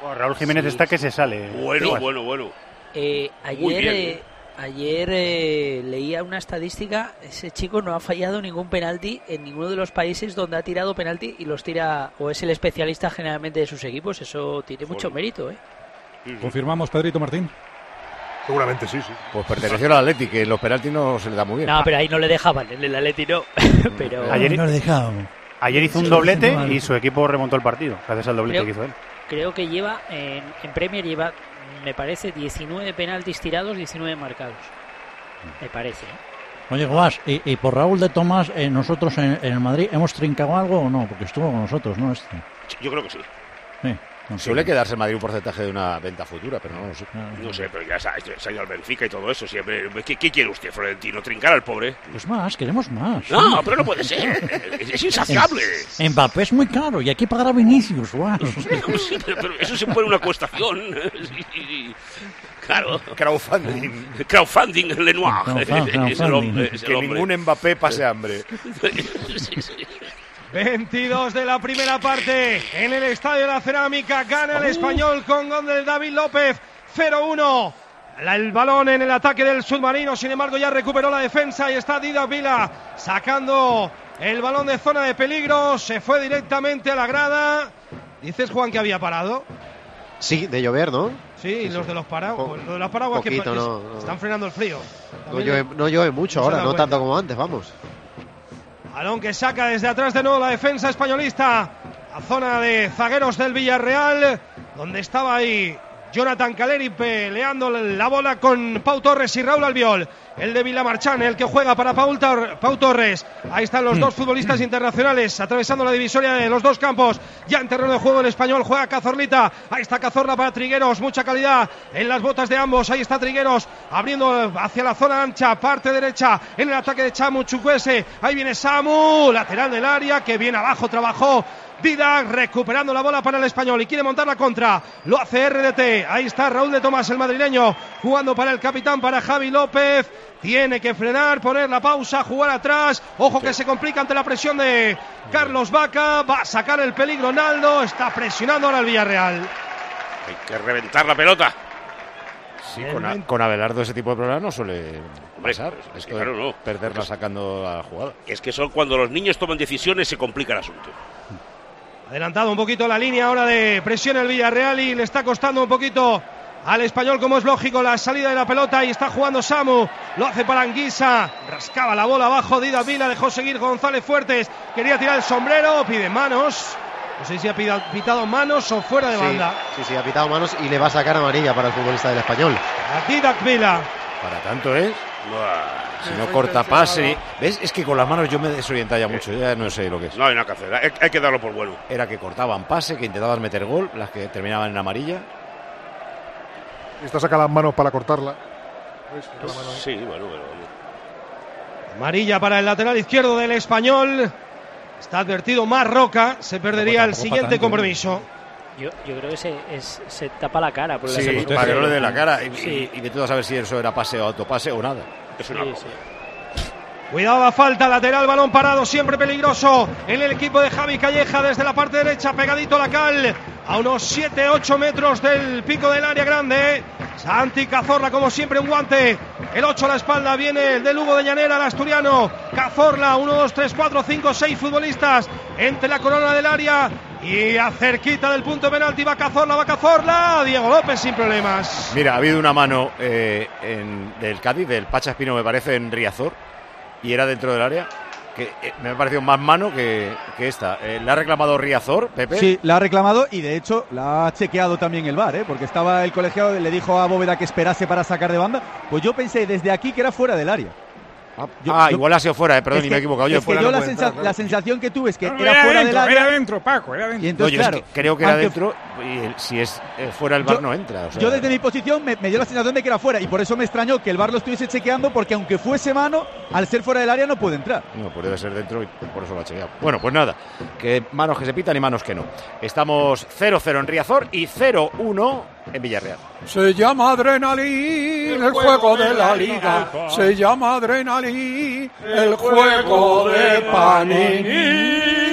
S8: Bueno, Raúl Jiménez sí. está que se sale.
S4: Bueno,
S8: Igual.
S4: bueno, bueno.
S11: Eh, ayer eh, ayer eh, leía una estadística, ese chico no ha fallado ningún penalti en ninguno de los países donde ha tirado penalti y los tira, o es el especialista generalmente de sus equipos, eso tiene mucho bueno. mérito, ¿eh?
S12: ¿Confirmamos, Pedrito Martín?
S15: Seguramente sí, sí.
S5: Pues perteneció al Atleti, que los penaltis no se le da muy bien.
S11: No, pero ahí no le dejaban, en el Atleti no. pero
S8: ayer,
S17: no le dejaban.
S8: Ayer hizo un doblete y su equipo remontó el partido, gracias al doblete
S11: creo,
S8: que hizo él.
S11: Creo que lleva, en, en Premier lleva, me parece, diecinueve penaltis tirados, diecinueve marcados. Me parece, ¿eh?
S17: Oye, Guas, y, y por Raúl de Tomás, eh, nosotros en, en el Madrid, ¿hemos trincado algo o no? Porque estuvo con nosotros, ¿no? Este.
S4: Yo creo que sí.
S17: Sí.
S5: Suele quedarse en Madrid un porcentaje de una venta futura, pero no lo sé.
S4: No sé, pero ya se ha, se ha ido al Benfica y todo eso. Siempre. ¿Qué, qué quiere usted, Florentino? ¿Trincar al pobre?
S17: Pues más, queremos más.
S4: No, sí. pero no puede ser. Es, es insaciable.
S17: Mbappé es muy caro y hay que pagar a Vinicius. Wow.
S4: Sí, pero, pero eso se pone una cuestación. Sí. Claro.
S5: Crowdfunding.
S4: Crowdfunding, Lenoir.
S5: Crowdfunding. Es el hombre, es el que hombre. Ningún Mbappé pase hambre.
S6: Sí, sí. veintidós de la primera parte en el Estadio de la Cerámica. Gana el Español con gol de David López. cero uno. El balón en el ataque del submarino. Sin embargo, ya recuperó la defensa y está Didac Vila sacando el balón de zona de peligro. Se fue directamente a la grada. ¿Dices, Juan, que había parado?
S13: Sí, de llover, ¿no?
S6: Sí, sí los sí. de los paraguas. Los de los paraguas que
S13: no, no.
S6: están frenando el frío.
S13: No llueve, no llueve mucho ahora, no tanto como antes, vamos.
S6: Balón que saca desde atrás de nuevo la defensa españolista. A zona de zagueros del Villarreal, donde estaba ahí Jonathan Caleri peleando la bola con Pau Torres y Raúl Albiol. El de Vilamarchán, el que juega para Pau, Tor- Pau Torres. Ahí están los dos futbolistas internacionales atravesando la divisoria de los dos campos. Ya en terreno de juego el Español juega Cazorlita. Ahí está Cazorla para Trigueros. Mucha calidad en las botas de ambos. Ahí está Trigueros abriendo hacia la zona ancha, parte derecha en el ataque de Chamu Chukwueze. Ahí viene Samu, lateral del área, que bien abajo trabajó Didac, recuperando la bola para el Español y quiere montar la contra. Lo hace R D T. Ahí está Raúl de Tomás, el madrileño, jugando para el capitán, para Javi López. Tiene que frenar, poner la pausa, jugar atrás. Ojo que se complica ante la presión de Carlos Vaca. Va a sacar el peligro Naldo. Está presionando ahora el Villarreal.
S4: Hay que reventar la pelota.
S5: Sí, con, a, con Abelardo ese tipo de problemas no suele pasar.
S4: Es
S5: es
S4: que claro, no.
S5: Perderla sacando a la jugada.
S4: Es que son cuando los niños toman decisiones se complica el asunto.
S6: Adelantado un poquito la línea ahora de presión el Villarreal y le está costando un poquito al Español, como es lógico, la salida de la pelota. Y está jugando Samu, lo hace para Anguisa, rascaba la bola abajo, Didac Vila dejó seguir González Fuertes, quería tirar el sombrero, pide manos. No sé si ha pitado manos o fuera de
S13: sí,
S6: banda.
S13: Sí, sí, ha pitado manos y le va a sacar amarilla para el futbolista del Español.
S6: A Didac Vila.
S5: Para tanto es. Si no corta pase. ¿Ves? Es que con las manos yo me desorientaba ya mucho. Ya no sé lo que es.
S4: No hay nada que hacer. Hay, hay que darlo por bueno.
S5: Era que cortaban pase, que intentaban meter gol, las que terminaban en amarilla.
S15: Esta saca las manos para cortarla.
S4: Sí, bueno, bueno.
S6: Amarilla para el lateral izquierdo del Español. Está advertido Marroca. Se perdería el siguiente compromiso.
S11: Yo, yo creo que se, es, se tapa la cara. Por
S5: sí,
S11: la
S5: para que no le dé la cara. Y,
S11: sí.
S5: y, y de todo a saber si eso era pase o autopase o nada.
S4: Es una
S11: sí, sí.
S6: Cuidado, la falta, lateral, balón parado, siempre peligroso en el equipo de Javi Calleja desde la parte derecha, pegadito a la cal, a unos siete ocho metros del pico del área grande. Santi Cazorla, como siempre, un guante, el ocho a la espalda, viene el de Lugo de Llanera, el asturiano. Cazorla, uno, dos, tres, cuatro, cinco, seis futbolistas entre la corona del área y a cerquita del punto penalti. Va Cazorla, va Cazorla, Diego López sin problemas.
S5: Mira, ha habido una mano eh, en, del Cádiz, del Pacha Espino, me parece, en Riazor, y era dentro del área, que eh, me ha parecido más mano que, que esta. Eh, ¿La ha reclamado Riazor, Pepe?
S7: Sí, la ha reclamado y de hecho la ha chequeado también el V A R, ¿eh? Porque estaba el colegiado, le dijo a Bóveda que esperase para sacar de banda. Pues yo pensé desde aquí que era fuera del área.
S5: Ah, yo, ah yo, igual ha sido fuera, eh, perdón, ni me he equivocado. Yo
S7: es que yo
S5: no
S7: la, sensa entrar, la sensación que tuve es que
S16: no,
S7: era,
S16: era
S7: fuera
S16: dentro,
S7: del área.
S16: Era dentro, Paco, era dentro.
S7: Y entonces,
S5: no, yo
S7: claro,
S5: es que creo que era
S7: aunque,
S5: dentro y el, si es eh, fuera el V A R
S7: yo,
S5: no entra. O sea,
S7: yo desde mi posición me, me dio la sensación de que era fuera y por eso me extrañó que el V A R lo estuviese chequeando, porque aunque fuese mano, al ser fuera del área no puede entrar.
S5: No, pues debe ser dentro y por eso lo ha chequeado. Bueno, pues nada, que manos que se pitan y manos que no. Estamos cero cero en Riazor y cero uno en Villarreal.
S3: Se llama Adrenalin, el juego de la liga. Se llama Adrenalin, el juego de Panini.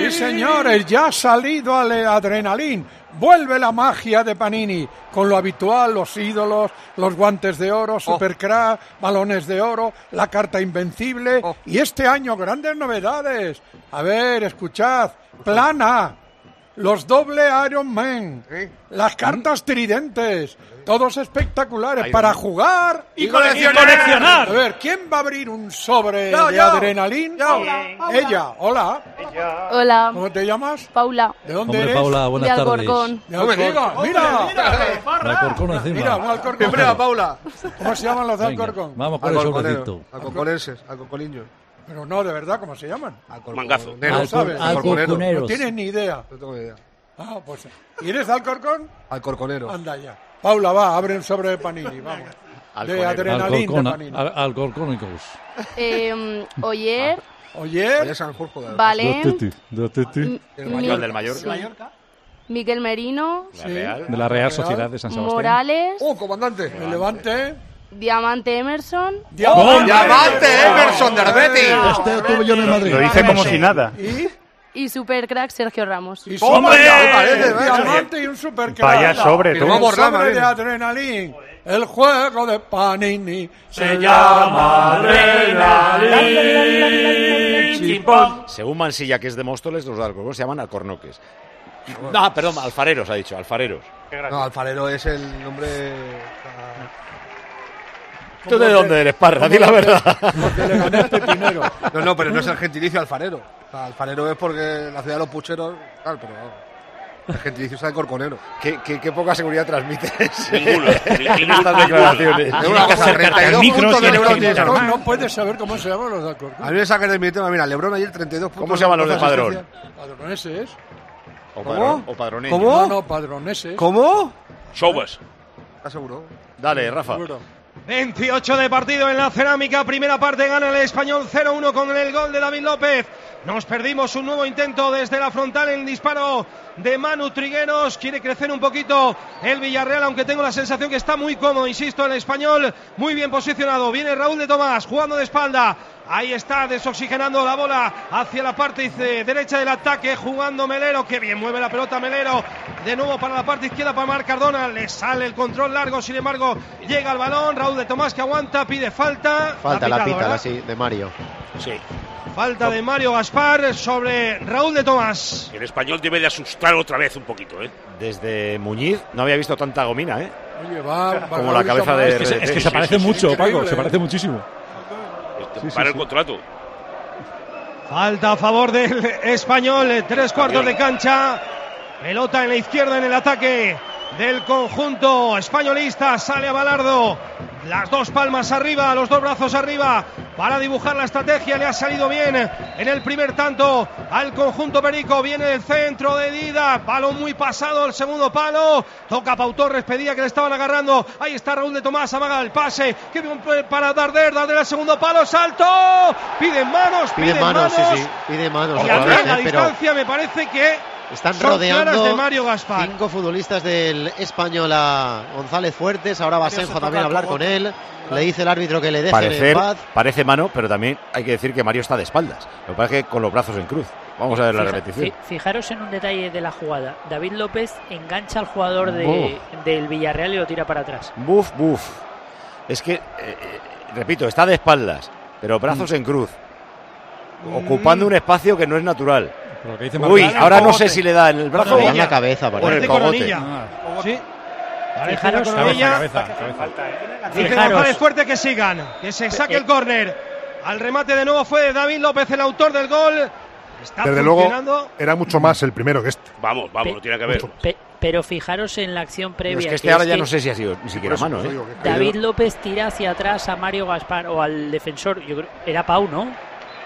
S3: Sí, señores, ya ha salido al Adrenalin. Vuelve la magia de Panini, con lo habitual, los ídolos, los guantes de oro, Supercrack, balones de oro, la carta invencible y este año grandes novedades. A ver, escuchad, plana, los doble Iron Man, las cartas tridentes, todos espectaculares
S16: Iron
S3: para
S16: Man.
S3: jugar
S16: Y coleccionar. coleccionar.
S3: A ver, ¿quién va a abrir un sobre
S16: Yo,
S3: de
S16: yo.
S3: Adrenalin?
S16: Yo.
S3: Ella, hola.
S18: Hola.
S3: ¿Cómo te llamas?
S18: Paula.
S3: ¿De dónde
S17: Hombre,
S3: eres?
S17: Paula, buenas
S18: De
S17: tardes.
S18: Alcorcón.
S3: De Alcorcón. Mira,
S17: La Alcorcón encima.
S3: Mira, un Alcorcón.
S15: Bienvenida, Paula.
S3: ¿Cómo se llaman los de
S17: Venga,
S3: Alcorcón?
S17: vamos con el sobrecito.
S15: Alcorconenses, alcorconiños.
S3: Pero no, de verdad, ¿cómo se llaman?
S4: Mangazo.
S3: No sabes.
S17: Alcorconeros.
S3: No tienes ni idea.
S15: No tengo ni idea.
S3: Ah, pues. ¿Y eres de Alcorcón?
S15: Alcorconero.
S3: Anda ya. Paula, va, abre un sobre de Panini, vamos. De Adrenalin de
S17: Alcorcón-
S3: Panini.
S17: al- Alcorcónicos.
S18: Eh, Oyer,
S3: Oye,
S15: Oye, Sanjurjo de
S18: Valén,
S17: De Teti.
S5: El
S18: Mi-
S5: mayor del Mallorca.
S18: sí. Miguel Merino,
S5: La Real.
S12: De la Real Sociedad de San Sebastián.
S18: Morales,
S15: ¡Oh, comandante!
S3: me levante.
S18: Diamante Emerson,
S3: ¡Diamante!
S15: ¡Diamante Emerson de Arbeti!
S17: Este tuve yo en el Madrid.
S8: Lo dice como si nada.
S3: ¿Y?
S18: y Supercrack Sergio Ramos.
S3: Y
S15: ¡Hombre!
S3: sobre-
S15: Me parece, ¿ves?
S3: Diamante y un supercrack.
S8: Vaya sobre,
S3: El
S8: tú.
S15: Vamos, Rama,
S3: sobre de
S15: mira.
S3: Adrenalin. El juego de Panini se llama Adrenalin.
S5: Según Mansilla, que es de Móstoles, los de Alcorcón se llaman alcornoques. No, perdón, alfareros, ha dicho, alfareros.
S15: No, Alfarero es el nombre.
S5: ¿Tú de dónde eres, Parra? Di la verdad.
S3: Porque le gané al pepinero.
S15: No, no, pero no es el gentilicio alfarero. O sea, alfarero es porque la ciudad de los pucheros. Tal, pero. El gentilicio es alcorconero.
S5: ¿Qué, qué, qué poca seguridad transmites
S4: Ninguno.
S5: en estas declaraciones.
S15: Es una cosa, treinta y dos
S8: micro,
S15: puntos de
S8: tienes
S15: Lebron
S8: que
S15: tiene
S8: imitar.
S15: Lebron.
S3: No puedes saber cómo se llaman los de Alcorcón.
S15: A mí me sacan de mi tema. Mira, Lebron ayer treinta y dos puntos.
S5: ¿Cómo se llaman los de
S15: doce
S5: Padrón?
S15: asistencias.
S3: Padroneses.
S5: O,
S15: ¿Cómo?
S5: padrón, o padroneño.
S15: ¿Cómo?
S3: No, no, padroneses.
S15: ¿Cómo?
S4: Showbus.
S15: ¿Estás seguro?
S5: Dale, Rafa.
S3: Seguro.
S6: veintiocho de partido en la Cerámica, primera parte gana el Español cero uno con el gol de David López. Nos perdimos un nuevo intento desde la frontal en el disparo de Manu Trigueros. Quiere crecer un poquito el Villarreal, aunque tengo la sensación que está muy cómodo, insisto, el Español muy bien posicionado. Viene Raúl de Tomás jugando de espalda. Ahí está desoxigenando la bola hacia la parte derecha del ataque, jugando Melero, que bien mueve la pelota Melero, de nuevo para la parte izquierda para Marc Cardona, le sale el control largo, sin embargo llega el balón, Raúl de Tomás que aguanta, pide falta.
S13: Falta,
S6: Ha
S13: la
S6: pitado,
S13: pita, la
S6: ¿verdad?
S13: sí, de Mario.
S4: Sí.
S6: Falta de Mario Gaspar sobre Raúl de Tomás.
S4: El Español debe de asustar otra vez un poquito, ¿eh?
S5: Desde Muñiz no había visto tanta gomina, ¿eh?
S3: Oye, va, va
S5: Como
S3: Raúl
S5: la cabeza
S3: Tomás.
S5: de
S12: Es que, se, es que
S5: Sí,
S12: se
S5: sí,
S12: parece
S5: sí, sí,
S12: mucho,
S3: increíble,
S12: Paco, se
S3: ¿eh?
S12: parece muchísimo.
S4: Este,
S12: Sí, sí,
S4: para el
S12: sí.
S4: contrato.
S6: Falta a favor del Español, tres cuartos de cancha. Pelota en la izquierda en el ataque del conjunto españolista. Sale a Balardo. Las dos palmas arriba, los dos brazos arriba para dibujar la estrategia. Le ha salido bien en el primer tanto al conjunto perico. Viene del centro de Dida. Balón muy pasado, el segundo palo. Toca Pau Torres, pedía que le estaban agarrando. Ahí está Raúl de Tomás, amaga el pase. Que bien para Darder, Darder al segundo palo. ¡Salto! Piden manos,
S13: Pide
S6: piden
S13: manos,
S6: manos.
S13: sí, sí. Pide manos
S6: Y
S13: otra
S6: a
S13: vez,
S6: la
S13: ¿eh? Pero
S6: distancia me parece que
S13: están
S6: son claras
S13: rodeando
S6: de Mario Gaspar.
S13: cinco futbolistas del Español a González Fuertes. Ahora va Senjo también a hablar con él. Le dice el árbitro que le dejen en
S5: Parecer,
S13: paz.
S5: parece mano, pero también hay que decir que Mario está de espaldas. Lo que pasa es que con los brazos en cruz. Vamos a ver la
S11: Fija-
S5: repetición.
S11: fi- Fijaros en un detalle de la jugada. David López engancha al jugador de, del Villarreal y lo tira para atrás.
S5: Buf, buf. Es que, eh, eh, repito, está de espaldas, pero brazos en cruz. Ocupando un espacio que no es natural.
S12: Pero lo que dice
S5: Uy,
S12: Marcelo-
S5: ahora no sé si le da en el brazo
S13: Le da en la cabeza,
S5: o en
S13: parece.
S5: el
S6: Parece
S5: cogote.
S6: coronilla. Sí. Parece
S11: Fijaros,
S6: una coronilla.
S12: Cabeza, cabeza, cabeza.
S6: Dice
S11: Fijaros.
S6: González Fuerte que sigan, que se saque el córner. Al remate de nuevo fue David López, el autor del gol. Está
S15: Desde luego,
S6: funcionando.
S15: era mucho más el primero que este.
S4: Vamos, vamos,
S11: Pe-
S4: no tiene que ver.
S11: Pe- pero fijaros en la acción
S5: Pero
S11: previa.
S5: es que este
S11: que
S5: ahora
S11: es
S5: ya
S11: que
S5: no sé si ha sido ni siquiera
S15: Por eso,
S5: mano,
S15: por eso
S5: ¿eh?
S15: digo que-
S11: David López tira hacia atrás a Mario Gaspar o al defensor. Yo creo, era Pau, ¿no?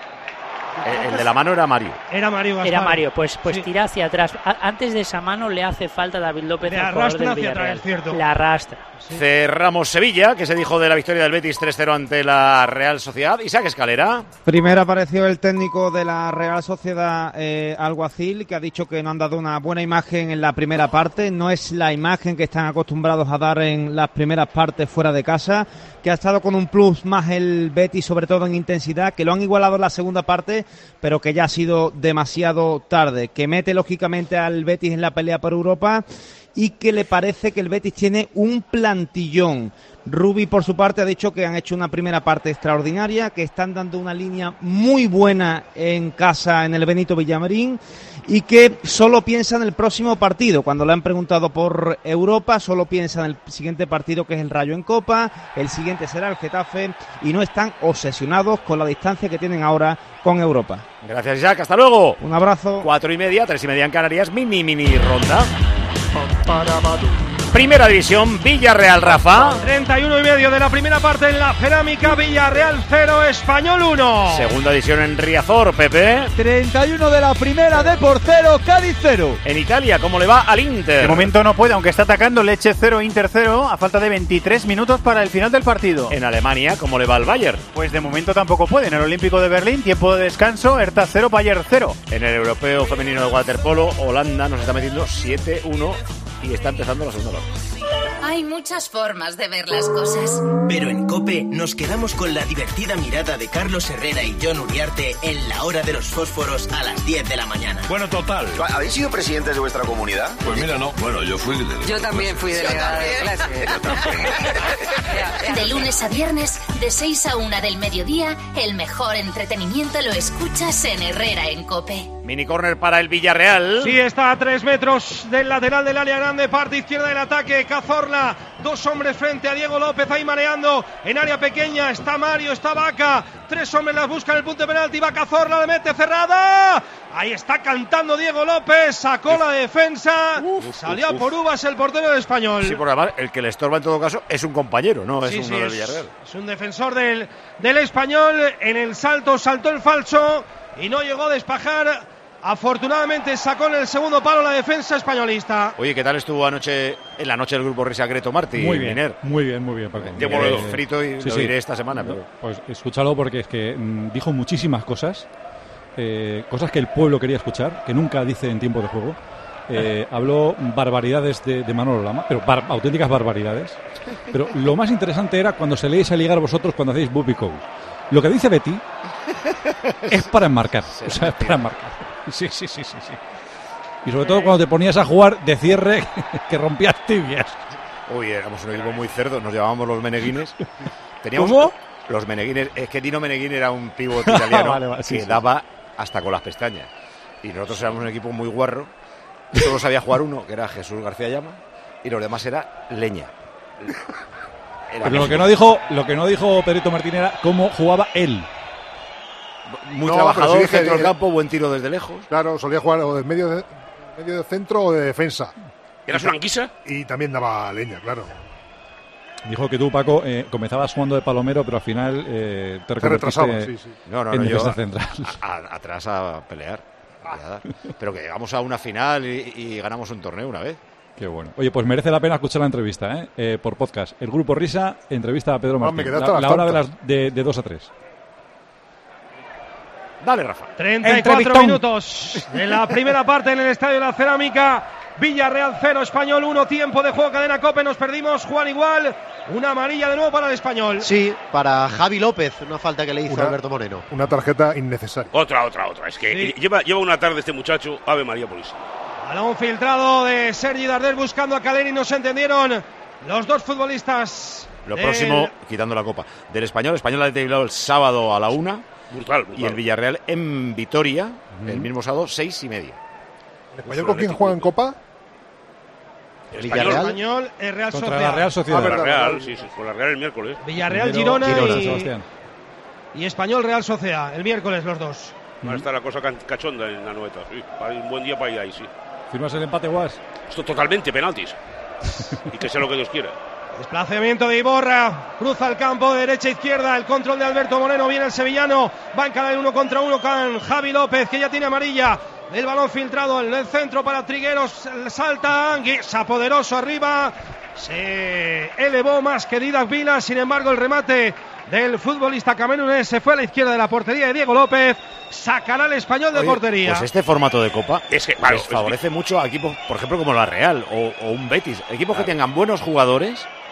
S5: El, el de la mano era Mario.
S6: Era Mario Gaspar.
S11: Era Mario, pues, pues
S6: Sí.
S11: tira hacia atrás. A- antes de esa mano le hace falta a David López
S6: Le
S11: al jugador
S6: arrastra
S11: del
S6: hacia atrás,
S11: Villarreal.
S6: es cierto.
S11: La arrastra.
S5: Cerramos Sevilla, que se dijo de la victoria del Betis tres cero ante la Real Sociedad. Isaac Escalera.
S19: Primero apareció el técnico de la Real Sociedad, eh, Alguacil, que ha dicho que no han dado una buena imagen en la primera parte. No es la imagen que están acostumbrados a dar en las primeras partes fuera de casa. que ha estado con un plus más el Betis, sobre todo en intensidad, que lo han igualado en la segunda parte, pero que ya ha sido demasiado tarde, que mete lógicamente al Betis en la pelea por Europa y que le parece que el Betis tiene un plantillón. Rubi, por su parte, ha dicho que han hecho una primera parte extraordinaria, que están dando una línea muy buena en casa en el Benito Villamarín y que solo piensa en el próximo partido. Cuando le han preguntado por Europa, solo piensa en el siguiente partido, que es el Rayo en Copa, el siguiente será el Getafe, y no están obsesionados con la distancia que tienen ahora con Europa.
S5: Gracias, Isaac, hasta luego.
S19: Un abrazo.
S5: Cuatro y media, tres y media en Canarias, mini, mini ronda. Primera división, Villarreal, Rafa.
S6: treinta y uno y medio de la primera parte en la Cerámica, Villarreal cero, Español uno.
S5: Segunda división en Riazor, Pepe.
S7: treinta y uno de la primera, Depor cero, Cádiz cero.
S5: En Italia, ¿cómo le va al Inter?
S8: De momento no puede, aunque está atacando. Lecce cero, Inter cero, a falta de veintitrés minutos para el final del partido.
S5: En Alemania, ¿cómo le va al Bayern?
S8: Pues de momento tampoco puede. En el Olímpico de Berlín, tiempo de descanso, Hertha cero, Bayern cero.
S5: En el Europeo Femenino de Waterpolo, Holanda nos está metiendo siete uno y está empezando la segunda parte.
S2: Hay muchas formas de ver las cosas.
S1: Pero en COPE nos quedamos con la divertida mirada de Carlos Herrera y John Uriarte en la hora de los fósforos a las diez de la mañana.
S20: Bueno, total.
S21: ¿Habéis sido presidentes de vuestra comunidad?
S20: Pues mira, no. Bueno, yo fui delegado.
S22: Yo también fui delegado de clase.
S2: De lunes a viernes, de seis a una del mediodía, el mejor entretenimiento lo escuchas en Herrera en COPE.
S5: Mini córner para el Villarreal.
S6: Sí, está a tres metros del lateral del área grande, parte izquierda del ataque, Cazorla, dos hombres frente a Diego López, ahí mareando, en área pequeña, está Mario, está Vaca, tres hombres las buscan el punto de penalti, va Cazorla, le mete cerrada, ahí está cantando Diego López, sacó la defensa, uf, salió uf, uf. por uvas el portero del Español.
S5: Sí, por además, el que le estorba en todo caso es un compañero, no es
S6: sí,
S5: uno
S6: sí,
S5: del
S6: es,
S5: Villarreal.
S6: Es un defensor del, del Español, en el salto saltó el falso y no llegó a despejar. Afortunadamente sacó en el segundo palo la defensa españolista.
S5: Oye, ¿qué tal estuvo anoche en la noche del Grupo Risa Greto Martí?
S12: Muy bien,
S5: Miner?
S12: muy bien, muy bien. Paco.
S5: Llevo
S12: eh,
S5: frito y
S12: sí,
S5: lo
S12: sí.
S5: diré esta semana. Pero...
S12: Pues escúchalo porque es que mmm, dijo muchísimas cosas, eh, cosas que el pueblo quería escuchar, que nunca dice en tiempo de juego. Eh, habló barbaridades de, de Manolo Lama, pero bar, auténticas barbaridades. Pero lo más interesante era cuando se leéis a ligar vosotros cuando hacéis Booby Cow. Lo que dice Betty es para enmarcar, o sea, es para enmarcar. Sí, sí, sí, sí, sí. Y sobre todo cuando te ponías a jugar de cierre que rompías tibias.
S5: Uy, éramos un equipo muy cerdo, nos llamábamos los Meneguines. Teníamos
S12: ¿Cómo?
S5: Los Meneguines, es que Dino Meneguín era un pivote italiano
S12: vale, vale, sí,
S5: que
S12: sí.
S5: daba hasta con las pestañas. Y nosotros éramos un equipo muy guarro. Solo sabía jugar uno, que era Jesús García Llama, y los demás era leña. Era
S12: Pero lo que no dijo, lo que no dijo Pedrito Martín era cómo jugaba él.
S5: Muy
S15: No,
S5: trabajador,
S15: pero sí,
S5: centro
S15: que-
S5: del campo, buen tiro desde lejos.
S15: Claro, solía jugar o de medio de, medio de centro o de defensa.
S4: ¿Eras una anguisa?
S15: Y también daba leña, claro.
S12: Dijo que tú, Paco, eh, comenzabas jugando de palomero, pero al final eh, te
S15: Te
S12: reconvertiste
S15: retrasaba, sí, sí.
S5: No, no,
S12: en
S5: no, yo
S12: defensa central.
S5: a- a- atrás a pelear. a pelear. Pero que llegamos a una final y, y ganamos un torneo una vez.
S12: Qué bueno. Oye, pues merece la pena escuchar la entrevista, ¿eh? Eh, por podcast. El Grupo Risa entrevista a Pedro
S15: Ah, me
S12: Martín.
S15: quedé
S12: la
S15: hasta
S12: la
S15: las
S12: hora de,
S15: tantas.
S12: las, de, de dos a tres.
S5: Dale, Rafa.
S6: treinta y cuatro
S12: Entrevistón.
S6: minutos en la primera parte en el Estadio de la Cerámica. Villarreal cero, Español uno, tiempo de juego, cadena COPE, nos perdimos, Juan igual, una amarilla de nuevo para el Español.
S13: Sí, para Javi López, una falta que le hizo
S15: Una-
S13: Alberto Moreno.
S15: Una tarjeta innecesaria.
S4: Otra, otra, otra. Es que
S6: Sí.
S4: lleva, lleva una tarde este muchacho, Ave María Purísima.
S6: Balón filtrado de Sergi Darder buscando a Caleri, no se entendieron los dos futbolistas.
S5: Lo
S6: del-
S5: próximo, quitando la copa, del Español. Español de Bilbao el sábado a la una.
S4: Brutal, brutal.
S5: Y el Villarreal en Vitoria, el mismo sábado, seis y media.
S15: ¿El español con quién juega en Copa?
S4: El
S6: Villarreal,
S4: Español.
S6: Español, el Real
S12: Contra
S6: Sociedad.
S12: la Real Sociedad.
S15: Ah,
S4: Con la
S15: verdad,
S4: Real,
S15: verdad.
S4: sí, sí, con la Real el miércoles.
S6: Villarreal,
S12: Primero,
S6: Girona,
S12: Girona,
S6: y,
S12: Sebastián.
S6: y Español, Real Sociedad, el miércoles los dos.
S4: Va a estar la cosa can- cachonda en la noeta. Sí, para- un buen día para ir ahí, sí.
S12: ¿Firmas el empate, Guas?
S4: Esto totalmente, penaltis. Y que sea lo que Dios quiera.
S6: Desplazamiento de Iborra, cruza el campo, derecha izquierda, el control de Alberto Moreno, viene el sevillano, va a encarar el uno contra uno con Javi López, que ya tiene amarilla, el balón filtrado en el centro para Trigueros, salta Anguisa, poderoso arriba, se elevó más que Didac Vila, sin embargo el remate del futbolista camerunés se fue a la izquierda de la portería de Diego López, sacará el Español de
S5: Oye,
S6: portería.
S5: Pues este formato de Copa
S4: Es que, claro,
S5: les
S4: es
S5: favorece mucho a equipos, por ejemplo, como la Real o, o un Betis. Equipos que tengan buenos jugadores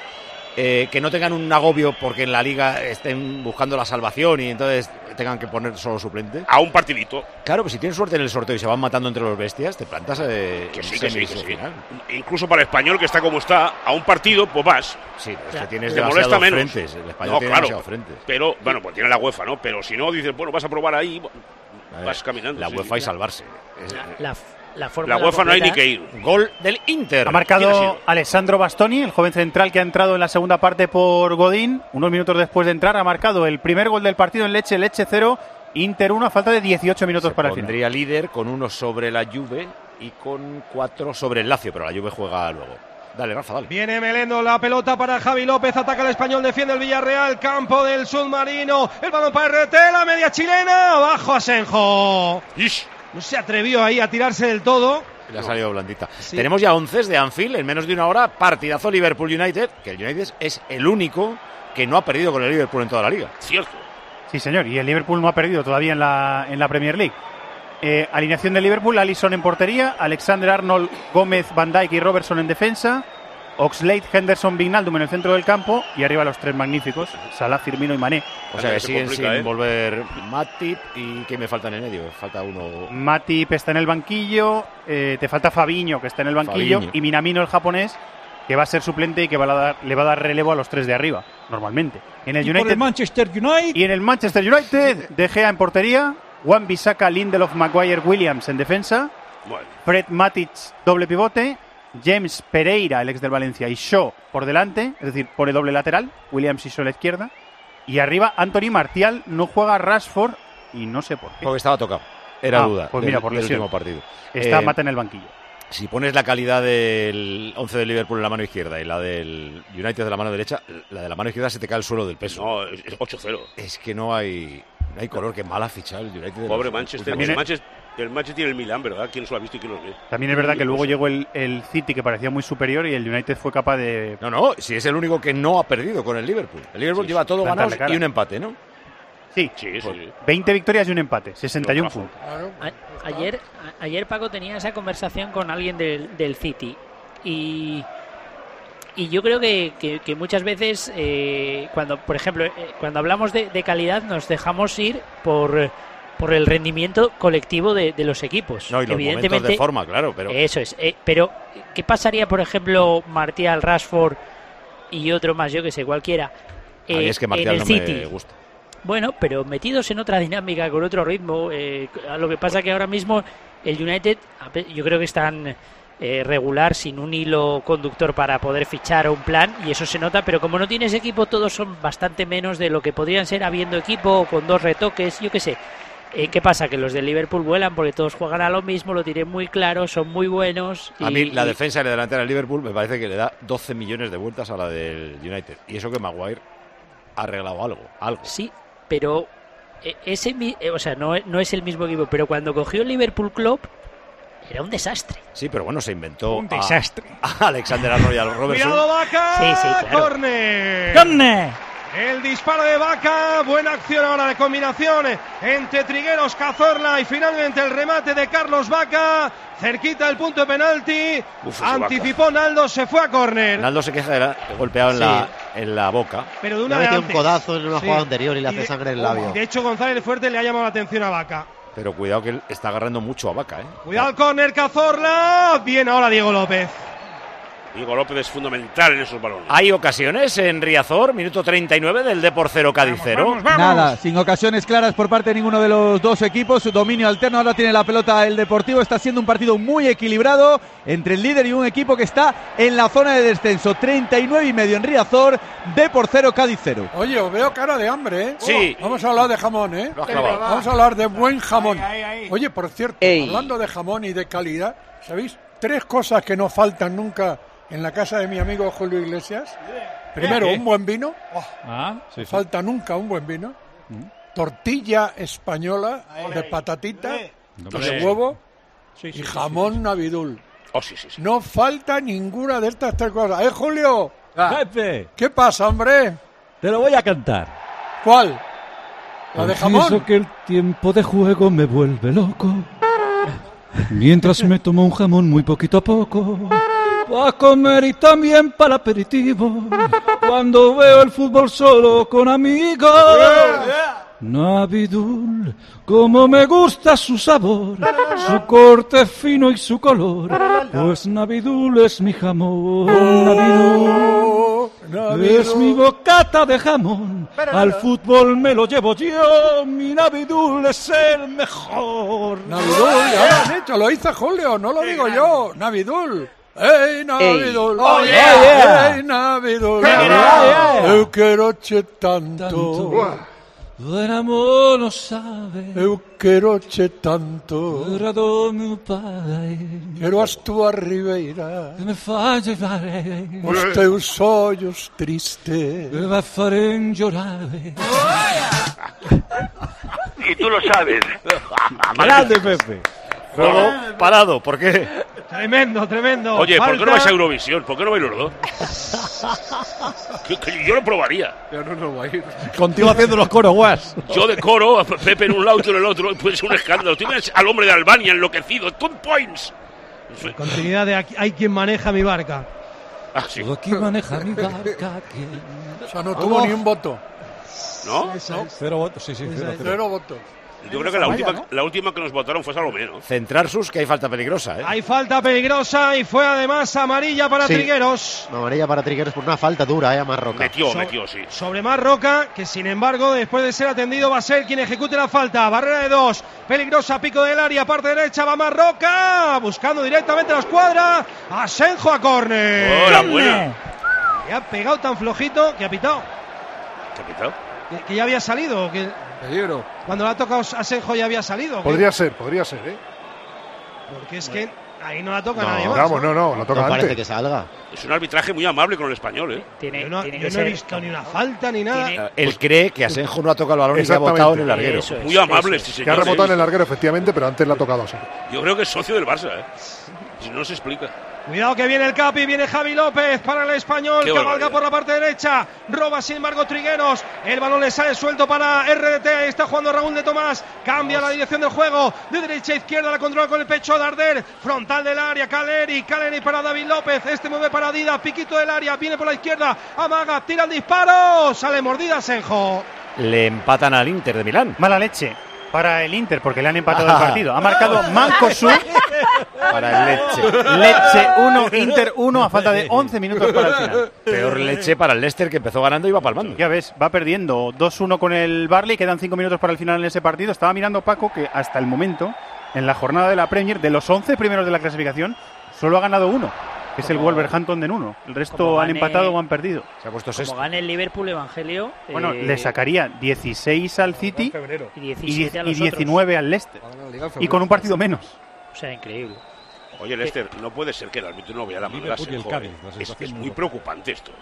S5: eh, que no tengan un agobio porque en la liga estén buscando la salvación y entonces tengan que poner solo suplente.
S4: A un partidito.
S5: Claro, pues si tienes suerte en el sorteo y se van matando entre los bestias, te plantas eh,
S4: que sí,
S5: en
S4: que sí, que sí.
S5: final.
S4: Incluso para el Español, que está como está, a un partido, pues vas.
S5: Sí, es que tienes
S4: te
S5: demasiados
S4: molesta menos.
S5: frentes. El Español
S4: no,
S5: tiene
S4: claro,
S5: demasiados frentes.
S4: Pero, bueno, pues tiene la UEFA, ¿no? Pero si no, dices, bueno, vas a probar ahí, vas caminando.
S5: La
S4: sí.
S5: UEFA y salvarse.
S11: La, la, forma
S4: la UEFA no hay ni que ir.
S5: Gol del Inter.
S8: Ha marcado Alessandro Bastoni, el joven central que ha entrado en la segunda parte por Godín. Unos minutos después de entrar ha marcado el primer gol del partido en Lecce, Lecce cero, Inter uno, a falta de dieciocho minutos
S5: Se
S8: para el final.
S5: Pondría líder con uno sobre la Juve y con cuatro sobre el Lazio, pero la Juve juega luego. Dale, Rafa, dale.
S6: Viene Melendo, la pelota para Javi López, ataca el Español, defiende el Villarreal, campo del submarino, el balón para R T, la media chilena, abajo Asenjo.
S4: Ish.
S6: No se atrevió ahí a tirarse del todo.
S5: Le ha salido blandita.
S6: Sí.
S5: Tenemos ya once de Anfield en menos de una hora, partidazo Liverpool United, que el United es el único que no ha perdido con el Liverpool en toda la liga.
S4: Cierto.
S8: Sí, señor, y el Liverpool no ha perdido todavía en la, en la Premier League. Eh, alineación del Liverpool, Alisson en portería, Alexander-Arnold, Gómez, Van Dijk y Robertson en defensa, Oxlade, Henderson, Wijnaldum en el centro del campo y arriba los tres magníficos, Salah, Firmino y Mané.
S5: O sea que siguen
S4: complica,
S5: sin
S4: ¿eh? volver
S5: Matip y ¿qué me falta en el medio? Falta uno.
S8: Matip está en el banquillo, eh, te falta Fabinho que está en el banquillo
S5: Fabinho.
S8: y Minamino el japonés que va a ser suplente y que va a dar, le va a dar relevo a los tres de arriba, normalmente. En el
S16: Y
S8: United
S16: por el Manchester United.
S8: Y en el Manchester United, De Gea en portería, Wan-Bissaka, Lindelof, Maguire, Williams en defensa,
S4: Bueno.
S8: Fred Matic, doble pivote, James Pereira, el ex del Valencia, y Shaw por delante, es decir, pone doble lateral, Williams y Shaw a la izquierda, y arriba Anthony Martial, no juega Rashford y no sé por qué.
S5: Porque estaba tocado. Era
S8: Ah,
S5: duda.
S8: pues
S5: del-
S8: mira, por
S5: del
S8: lesión.
S5: último partido.
S8: Está
S5: Eh,
S8: Mata en el banquillo.
S5: Si pones la calidad del once del Liverpool en la mano izquierda y la del United de la mano derecha, la de la mano izquierda se te cae al suelo del peso.
S4: No, es ocho cero.
S5: Es que no hay, no hay color, que mal ha fichado el United. de
S4: Pobre
S5: los
S4: Manchester.
S5: últimos
S4: El
S5: años.
S4: Manchester, el Manchester y el Milan, ¿verdad? ¿Quién se lo ha visto y quién lo ve?
S8: También es verdad que luego llegó el, el City, que parecía muy superior, y el United fue capaz de...
S5: No, no, si es el único que no ha perdido con el Liverpool. El Liverpool
S8: Sí,
S5: lleva todo
S8: plantarle
S5: ganado
S8: cara.
S5: y un empate, ¿no?
S8: Sí,
S4: Sí,
S8: pues
S4: sí.
S8: veinte victorias y un empate, sesenta y uno puntos.
S11: A- ayer, a- ayer Paco tenía esa conversación con alguien del, del City y, y yo creo que, que- que muchas veces eh, cuando, por ejemplo, eh, cuando hablamos de, de calidad nos dejamos ir por, por el rendimiento colectivo de, de los equipos.
S5: No, y los momentos de forma, claro, pero...
S11: Eso es. eh, pero, ¿qué pasaría, por ejemplo, Martial, Rashford y otro más, yo que sé, cualquiera,
S5: A mí
S11: eh,
S5: es que
S11: en
S5: Martial
S11: el
S5: no
S11: City?
S5: me gusta.
S11: Bueno, pero metidos en otra dinámica, con otro ritmo. Eh, lo que pasa que ahora mismo el United, a ve- yo creo que están eh, regular, sin un hilo conductor para poder fichar o un plan, y eso se nota, pero como no tienes equipo, todos son bastante menos de lo que podrían ser habiendo equipo, con dos retoques, yo qué sé. Eh, ¿Qué pasa? Que los de Liverpool vuelan porque todos juegan a lo mismo, lo tienen muy claro, son muy buenos.
S5: A
S11: y-
S5: mí la
S11: y-
S5: defensa y la delantera del Liverpool me parece que le da doce millones de vueltas a la del United. Y eso que Maguire ha arreglado algo. algo.
S11: Sí, pero eh, ese, mi- eh, o sea, no, no es el mismo equipo, pero cuando cogió el Liverpool Club era un desastre.
S5: Sí, pero bueno, se inventó
S11: Un
S5: a-
S11: desastre.
S5: a Alexander Arnold y a los Robertson.
S6: ¡Cuidado, Vaca!
S11: Sí, sí, claro.
S6: ¡Corner!
S11: ¡Corner!
S6: El disparo de Vaca, buena acción ahora de combinación entre Trigueros, Cazorla y finalmente el remate de Carlos Vaca, cerquita del punto de penalti.
S5: Uf, ese
S6: Anticipó Naldo, se fue a córner.
S5: Naldo se queja de la, golpeado en,
S6: Sí.
S5: la, en la boca.
S6: Pero de
S13: Le
S6: una
S13: ha
S6: de
S13: metido un
S6: antes.
S13: codazo en una
S6: Sí.
S13: jugada anterior y le hace
S6: de-
S13: sangre en el
S6: oh,
S13: labio.
S6: De hecho, González Fuerte le ha llamado la atención a Vaca.
S5: Pero cuidado que él está agarrando mucho a Vaca, ¿eh?
S6: Cuidado al córner, Cazorla. Bien ahora Diego López.
S4: Diego López es fundamental en esos balones.
S5: Hay ocasiones en Riazor, minuto treinta y nueve del Depor cero, Cádiz cero.
S7: Nada, sin ocasiones claras por parte de ninguno de los dos equipos. Su dominio alterno, ahora tiene la pelota el Deportivo. Está siendo un partido muy equilibrado entre el líder y un equipo que está en la zona de descenso. treinta y nueve y medio en Riazor, Depor cero, Cádiz cero.
S3: Oye, os veo cara de hambre, ¿eh?
S5: Sí.
S3: Oh, vamos a hablar de jamón, ¿eh?
S5: Lo has clavado.
S3: Vamos a hablar de buen jamón.
S14: Ahí, ahí, ahí.
S3: Oye, por cierto,
S22: Ey.
S3: hablando de jamón y de calidad, ¿sabéis? Tres cosas que no faltan nunca en la casa de mi amigo Julio Iglesias. Primero,
S16: ¿Qué?
S3: un buen vino.
S16: Ah, sí, sí.
S3: Falta nunca un buen vino. Tortilla española de patatita y
S16: Hombre.
S3: de huevo
S16: Sí, sí,
S3: y
S16: sí,
S3: jamón navidul.
S4: Oh, sí, sí, sí.
S3: No falta ninguna de estas tres cosas. ¿Eh, Julio?
S17: Jefe,
S3: ¿Qué pasa, hombre?
S17: te lo voy a cantar.
S3: ¿Cuál? ¿La de jamón?
S12: Confieso que el tiempo de juego me vuelve loco. Mientras me tomo un jamón muy poquito a poco.
S16: para comer y también para el aperitivo. Cuando veo el fútbol solo con amigos. Navidul, como me gusta su sabor, su corte fino y su color, pues Navidul es mi jamón. Navidul, es mi bocata de jamón, al fútbol me lo llevo yo, mi Navidul es el mejor.
S3: Navidul, ya lo han hecho, lo dice Julio, no lo digo yo. Navidul. ¡Ey, Navidul!
S16: Oh,
S3: ¡Ey,
S16: yeah.
S3: ey, Navidul!
S16: Yeah, yeah.
S3: Eu quero che tanto.
S16: El amor no sabe.
S3: Eu quero che tanto.
S16: Rado meu pai.
S3: Quero as túas ribeiras.
S16: Que me falle vai.
S3: Os teus ollos tristes.
S16: Me va faren llorar.
S9: Y tú lo sabes.
S5: Grande, Pepe. Juego parado, ¿por qué?
S6: Tremendo, tremendo.
S4: Oye, ¿por qué
S6: Falta.
S4: no vais a Eurovisión? ¿Por qué no vais los dos? que, que yo lo probaría.
S15: Yo no, no voy a ir.
S12: Contigo haciendo los coros, guas.
S4: Yo de coro, Pepe en un lado y tú en el otro, puede ser un escándalo. Tienes al hombre de Albania enloquecido, two points.
S6: Continuidad de aquí, hay quien maneja mi barca.
S4: Ah, sí.
S16: Aquí maneja mi barca.
S3: O sea, no tuvo ni un voto.
S4: ¿No?
S3: No.
S12: Cero votos, sí, sí, cero, cero.
S3: Cero votos.
S4: Yo creo que la última, la última que nos votaron fue Salomé, ¿no?
S5: Centrar sus, que hay falta peligrosa, ¿eh?
S6: Hay falta peligrosa y fue además amarilla para
S13: Sí.
S6: Trigueros.
S13: Amarilla para Trigueros por una falta dura, ¿eh? A Marroca.
S4: Metió,
S6: So-
S4: metió, sí.
S6: Sobre Marroca, que sin embargo, después de ser atendido, va a ser quien ejecute la falta. Barrera de dos, peligrosa, pico del área, parte derecha, va Marroca, buscando directamente la escuadra. Asenjo a córner.
S4: ¡Hola, buena!
S6: Y ha pegado tan flojito que ha pitado.
S4: ¿Qué ha pitado?
S6: Que, que ya había salido. Que
S15: Peligro.
S6: cuando le ha tocado Asenjo ya había salido.
S14: Podría ser, podría ser, ¿eh?
S6: Porque es que ahí no la toca
S14: No,
S6: nadie más.
S14: vamos, no, no, la toca
S13: No parece
S14: antes.
S13: que salga.
S4: Es un arbitraje muy amable con el español, ¿eh?
S11: Tiene,
S6: Yo no,
S11: tiene
S6: yo
S11: que
S6: no he
S11: ser.
S6: visto ni una falta ni nada.
S11: Tiene-
S5: Él cree que Asenjo no ha tocado el balón y se ha
S14: Exactamente.
S5: botado en el larguero.
S11: Eso es,
S4: Muy amable
S11: eso
S4: este
S11: es.
S4: señor.
S14: Que ha rebotado en
S4: ¿eh?
S14: el larguero, efectivamente, pero antes la ha tocado así.
S4: Yo creo que es socio del Barça, ¿eh? Si no se explica.
S6: Cuidado que viene el Capi, viene Javi López para el español,
S4: Qué
S6: cabalga
S4: barbaridad.
S6: por la parte derecha, roba sin embargo Trigueros, el balón le sale suelto para R D T, está jugando Raúl de Tomás, cambia la dirección del juego, de derecha a izquierda la controla con el pecho Darder, frontal del área, Caleri, Caleri para David López, este mueve para Dida, piquito del área, viene por la izquierda, amaga, tira el disparo, sale mordida Senjo.
S5: Le empatan al Inter de Milán.
S8: Mala leche para el Inter porque le han empatado el partido. Ha marcado Mancosu.
S5: Para el Leche.
S8: Leche uno, Inter uno a falta de once minutos para el final.
S5: Peor leche para el Leicester, que empezó ganando y va palmando.
S8: Ya ves, va perdiendo dos uno con el Barley, quedan cinco minutos para el final en ese partido. Estaba mirando Paco que hasta el momento, en la jornada de la Premier, de los once primeros de la clasificación, solo ha ganado uno, que es el Wolverhampton en uno. El resto
S11: Como
S8: han
S11: gane-
S8: empatado o han perdido.
S5: Se ha puesto
S11: Como
S5: sexto.
S11: gane el Liverpool, Evangelio.
S8: Bueno,
S11: eh,
S8: le sacaría dieciséis al City
S11: y
S8: y,
S11: diecisiete a
S8: y
S11: los
S8: diecinueve al Leicester. Y con un partido menos.
S11: otros. O sea, increíble.
S4: Oye, Lester, no pude ser que el árbitro no vea la mano de
S12: Liverpool y el
S4: Asenjo,
S12: Cádiz,
S4: ¿eh?
S12: la
S4: Es,
S12: sensación
S4: es
S12: muy
S4: muy
S12: fuerte.
S4: preocupante esto.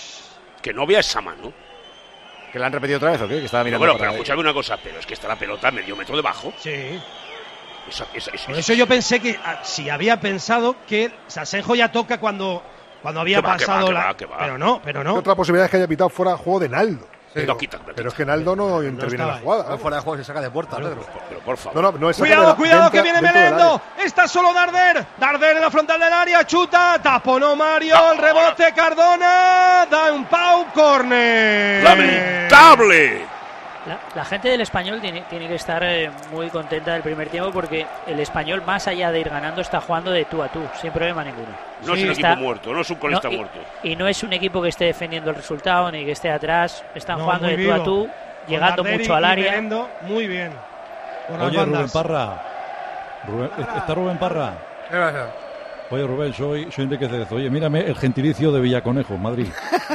S4: Que no vea esa mano.
S5: ¿Que la han repetido otra vez o qué? Que estaba
S4: Pero
S5: mirando
S4: bueno,
S5: para
S4: pero
S5: ahí.
S4: escúchame una cosa, pero es que está la pelota medio metro debajo.
S6: Sí.
S4: Esa, esa, esa-
S6: Por eso yo pensé que ah, si había pensado que Asenjo ya toca cuando, cuando había
S4: Que va, que va,
S6: pasado
S4: que
S6: la.
S4: va, que va.
S6: Pero no, pero
S14: ¿Qué
S6: no.
S14: otra posibilidad es que haya pitado fuera de juego de Naldo?
S4: Pero quita, pero
S14: Pero es que Naldo no interviene en la
S6: estaba
S14: jugada.
S15: No, fuera de juego se saca de puerta, Pedro.
S4: Pero por favor.
S14: No, no, no es sacar de
S6: Cuidado,
S14: la-
S6: cuidado,
S14: dentro-
S6: que viene
S14: dentro del
S6: Melendo.
S14: área.
S6: Está solo Darder. Darder en la frontal del área. Chuta. Taponó Mario. El rebote Cardona. Da un pau. Corner.
S4: ¡Lamentable!
S11: La, la gente del Español tiene, tiene que estar eh, muy contenta del primer tiempo porque el Español, más allá de ir ganando, está jugando de tú a tú, sin problema ninguno.
S4: No es un
S11: Está-
S4: equipo muerto, no es un colista
S11: no, y-
S4: muerto.
S11: Y no es un equipo que esté defendiendo el resultado ni que esté atrás. Están
S6: No,
S11: jugando
S6: muy
S11: de tú a
S6: vivo.
S11: tú,
S6: Con
S11: llegando
S6: Darder
S11: mucho
S6: y-
S11: al
S6: y
S11: área.
S6: Melendo, muy bien. Por las
S12: Oye, Rubén
S6: bandas.
S12: Parra. Rubén- ¿Está Rubén Parra?
S15: Gracias.
S12: Oye, Rubén, soy, soy Enrique Cerezo. Oye, mírame el gentilicio de Villaconejo, Madrid.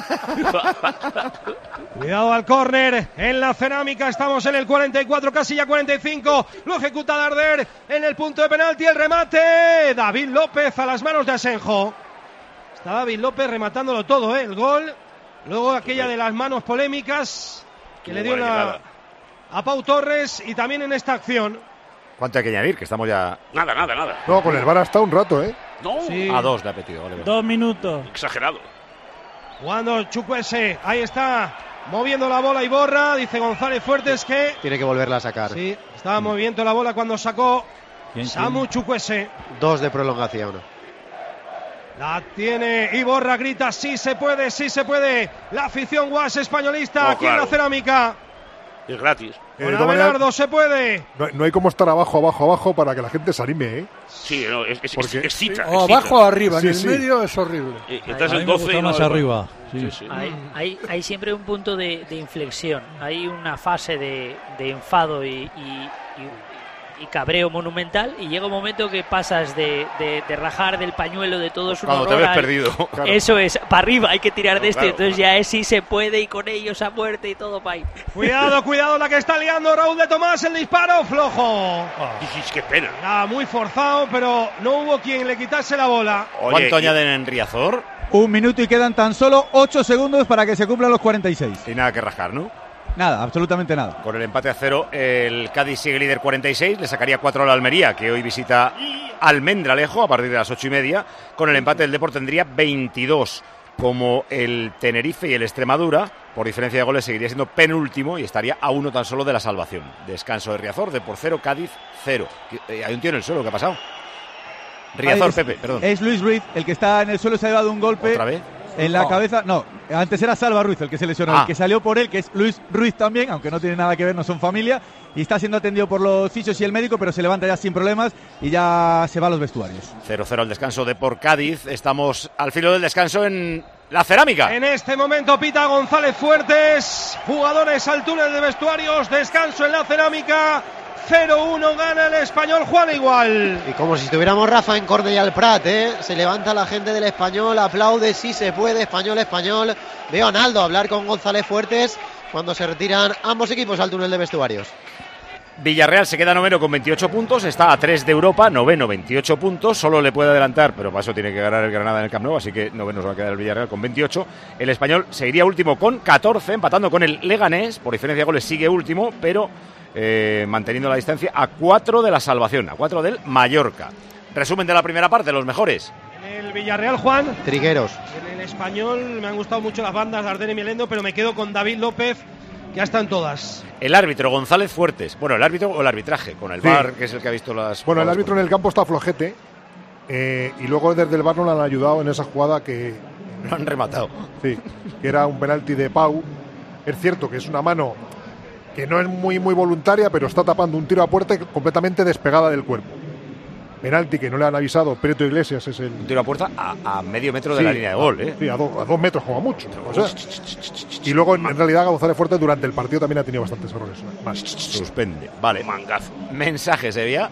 S6: Cuidado al córner en la cerámica, estamos en el cuarenta y cuatro, casi ya cuarenta y cinco, lo ejecuta Darder en el punto de penalti, el remate, David López a las manos de Asenjo. Está David López rematándolo todo, ¿eh? El gol, luego aquella de las manos polémicas que
S4: Tuvo
S6: le dio
S4: buena
S6: la,
S4: llegada.
S6: a Pau Torres y también en esta acción.
S5: ¿Cuánto hay que añadir? Que estamos ya
S4: Nada, nada, nada.
S14: No, con el VAR hasta un rato, ¿eh?
S4: No,
S6: Sí.
S5: a dos de apetito. Vale, vale.
S16: Dos minutos.
S4: exagerado.
S6: Jugando Chukwueze, ahí está, moviendo la bola y borra, dice González Fuertes que...
S13: Tiene que volverla a sacar.
S6: Sí, estaba moviendo la bola cuando sacó
S12: ¿Quién,
S6: Samu Chukwueze.
S13: Dos de prolongación.
S6: La tiene Iborra, grita, sí se puede, sí se puede. La afición guas españolista
S4: Oh,
S6: aquí
S4: claro.
S6: en la cerámica.
S4: Es gratis.
S14: Eh,
S6: Con
S14: de todas maneras,
S6: Abelardo se puede.
S14: no, no hay como estar abajo, abajo, abajo para que la gente se anime, ¿eh?
S4: Sí, no, es, es,
S14: Porque-
S4: es- excita,
S3: O
S4: excita.
S3: abajo o arriba,
S14: Sí,
S3: en el
S14: sí.
S3: medio es horrible.
S4: Y, y estás
S17: A mí
S4: en
S17: me
S4: doce
S17: gusta
S4: y no-
S17: más arriba. Sí.
S4: Sí, sí.
S11: Hay, hay, hay siempre un punto de, de inflexión, hay una fase de, de enfado y, y, y- y cabreo monumental y llega un momento que pasas de, de, de rajar del pañuelo de todos un
S5: Cuando te
S11: horror
S5: ves
S11: al-
S5: perdido. Claro.
S11: Eso es, para arriba hay que tirar de
S5: No,
S11: esto,
S5: claro,
S11: entonces ya es si se puede y con ellos a muerte y todo para ahí.
S6: Cuidado, cuidado, la que está liando Raúl de Tomás, el disparo flojo.
S4: Sí, sí, qué pena.
S6: Era muy forzado, pero no hubo quien le quitase la bola.
S5: ¿Cuánto
S4: y-
S5: añaden en Riazor?
S7: Un minuto y quedan tan solo ocho segundos para que se cumplan los cuarenta y seis.
S5: Y nada que rascar, ¿no?
S7: Nada, absolutamente nada.
S5: Con el empate a cero, el Cádiz sigue líder cuarenta y seis, le sacaría cuatro a la Almería, que hoy visita Almendralejo a partir de las ocho y media. Con el empate el Depor tendría veintidós, como el Tenerife y el Extremadura. Por diferencia de goles seguiría siendo penúltimo y estaría a uno tan solo de la salvación. Descanso de Riazor, Depor cero, Cádiz cero. Eh, Hay un tío en el suelo, ¿qué ha pasado? Riazor,
S7: Es-
S5: Pepe, perdón.
S7: Es Luis Ruiz, el que está en el suelo, se ha llevado un golpe.
S5: ¿Otra vez?
S7: En la
S5: Oh.
S7: cabeza, no, antes era Salva Ruiz el que se lesionó,
S5: Ah.
S7: el que salió por él, que es Luis Ruiz también, aunque no tiene nada que ver, no son familia, y está siendo atendido por los fisios y el médico, pero se levanta ya sin problemas y ya se va a los vestuarios.
S5: cero cero al descanso de por Cádiz. Estamos al filo del descanso en la cerámica.
S6: En este momento pita González Fuertes, jugadores al túnel de vestuarios, descanso en la cerámica, cero uno gana el Español, Juan igual.
S13: Y como si estuviéramos Rafa en Cornellà al Prat, ¿eh? Se levanta la gente del Español, aplaude, sí se puede, Español, Español. Veo a Naldo hablar con González Fuertes cuando se retiran ambos equipos al túnel de vestuarios.
S5: Villarreal se queda noveno con veintiocho puntos, está a tres de Europa, noveno, veintiocho puntos, solo le puede adelantar, pero para eso tiene que ganar el Granada en el Camp Nou, así que noveno se va a quedar el Villarreal con veintiocho. El Español seguiría último con catorce, empatando con el Leganés, por diferencia de goles sigue último, pero eh, manteniendo la distancia a cuatro de la salvación, a cuatro del Mallorca. Resumen de la primera parte, los mejores.
S6: En el Villarreal, Juan.
S13: Trigueros.
S6: En el Español me han gustado mucho las bandas de Ardén y Melendo, pero me quedo con David López, que ya están todas.
S5: El árbitro, González Fuertes. Bueno, el árbitro o el arbitraje, con el
S14: Sí.
S5: V A R, que es el que ha visto las...
S14: Bueno, el
S5: jugadas.
S14: árbitro en el campo está flojete. eh, y luego desde el V A R no le han ayudado en esa jugada que.
S5: Lo han rematado.
S14: Sí, que era un penalti de Pau. Es cierto que es una mano que no es muy, muy voluntaria, pero está tapando un tiro a puerta completamente despegada del cuerpo. Penalti que no le han avisado. Preto Iglesias es el.
S5: Un tiro a puerta a, a medio metro de
S14: Sí,
S5: la línea de gol, ¿eh?
S14: Sí, a, do- a dos metros como mucho. O sea, y luego, en, en realidad, González Fuertes durante el partido también ha tenido bastantes errores. Más.
S5: Suspende. Vale.
S4: Mangazo.
S5: Mensaje, Sevilla.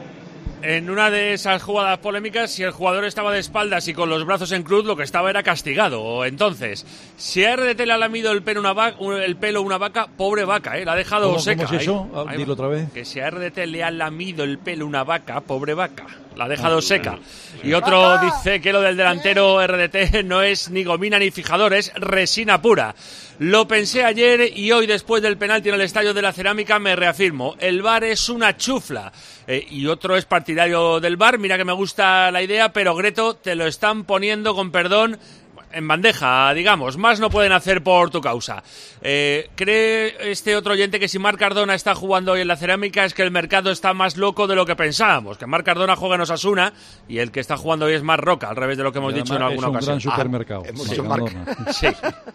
S10: En una de esas jugadas polémicas, si el jugador estaba de espaldas y con los brazos en cruz, lo que estaba era castigado. Entonces, si a R D T le ha lamido el pelo una vaca, el pelo una vaca, pobre vaca, ¿eh? La ha dejado
S12: ¿Cómo-
S10: seca.
S12: cómo es eso?
S10: Ahí-
S12: Ah,
S10: ahí
S12: dilo
S10: va.
S12: otra vez.
S10: Que si a R D T le ha lamido el pelo una vaca, pobre vaca. La ha dejado seca. Y otro dice que lo del delantero R D T no es ni gomina ni fijador, es resina pura. Lo pensé ayer y hoy, después del penalti en el Estadio de la Cerámica, me reafirmo. El V A R es una chufla. Eh, y otro es partidario del V A R. Mira que me gusta la idea, pero Greto, te lo están poniendo, con perdón, en bandeja, digamos. Más no pueden hacer por tu causa. Eh, ¿Cree este otro oyente que si Marc Cardona está jugando hoy en la Cerámica es que el mercado está más loco de lo que pensábamos? Que Marc Cardona juega en Osasuna y el que está jugando hoy es Marc Roca, al revés de lo que hemos
S12: Y
S10: dicho en
S12: además
S10: alguna
S12: es un
S10: ocasión.
S12: gran supermercado.
S10: Ah, hemos
S12: Sí.
S10: dicho
S12: Mercadona.
S10: Marc. Sí.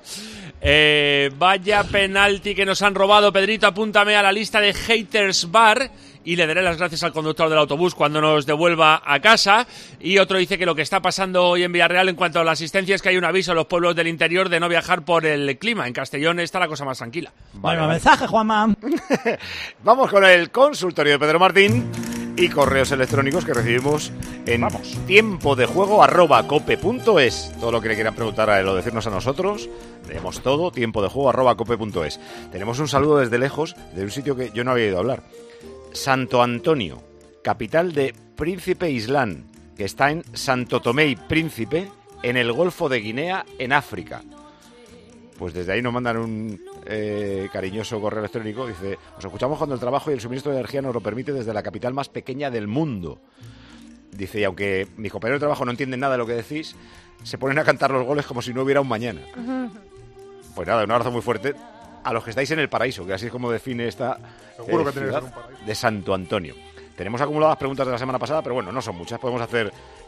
S10: Eh, vaya penalti que nos han robado. Pedrito, apúntame a la lista de haters bar y le daré las gracias al conductor del autobús cuando nos devuelva a casa. Y otro dice que lo que está pasando hoy en Villarreal en cuanto a la asistencia es que hay un aviso a los pueblos del interior de no viajar por el clima. En Castellón está la cosa más tranquila.
S17: Bueno, mensaje, Juanma.
S5: Vamos con el consultorio de Pedro Martín y correos electrónicos que recibimos en tiempo de juego arroba cope punto es. Todo lo que le quieran preguntar a él o decirnos a nosotros, leemos todo, tiempo de juego arroba cope punto es. Tenemos un saludo desde lejos de un sitio que yo no había ido a hablar. Santo Antonio, capital de Príncipe Islán, que está en Santo Tomé y Príncipe, en el Golfo de Guinea, en África. Pues desde ahí nos mandan un eh, cariñoso correo electrónico. Dice: os escuchamos cuando el trabajo y el suministro de energía nos lo permite desde la capital más pequeña del mundo. Dice, y aunque mis compañeros de trabajo no entienden nada de lo que decís, se ponen a cantar los goles como si no hubiera un mañana. Pues nada, un abrazo muy fuerte a los que estáis en el paraíso, que así es como define esta
S14: Seguro
S5: eh,
S14: que tiene que
S5: ciudad
S14: ser un paraíso.
S5: de Santo Antonio. Tenemos acumuladas preguntas de la semana pasada, pero bueno, no son muchas, podemos hacer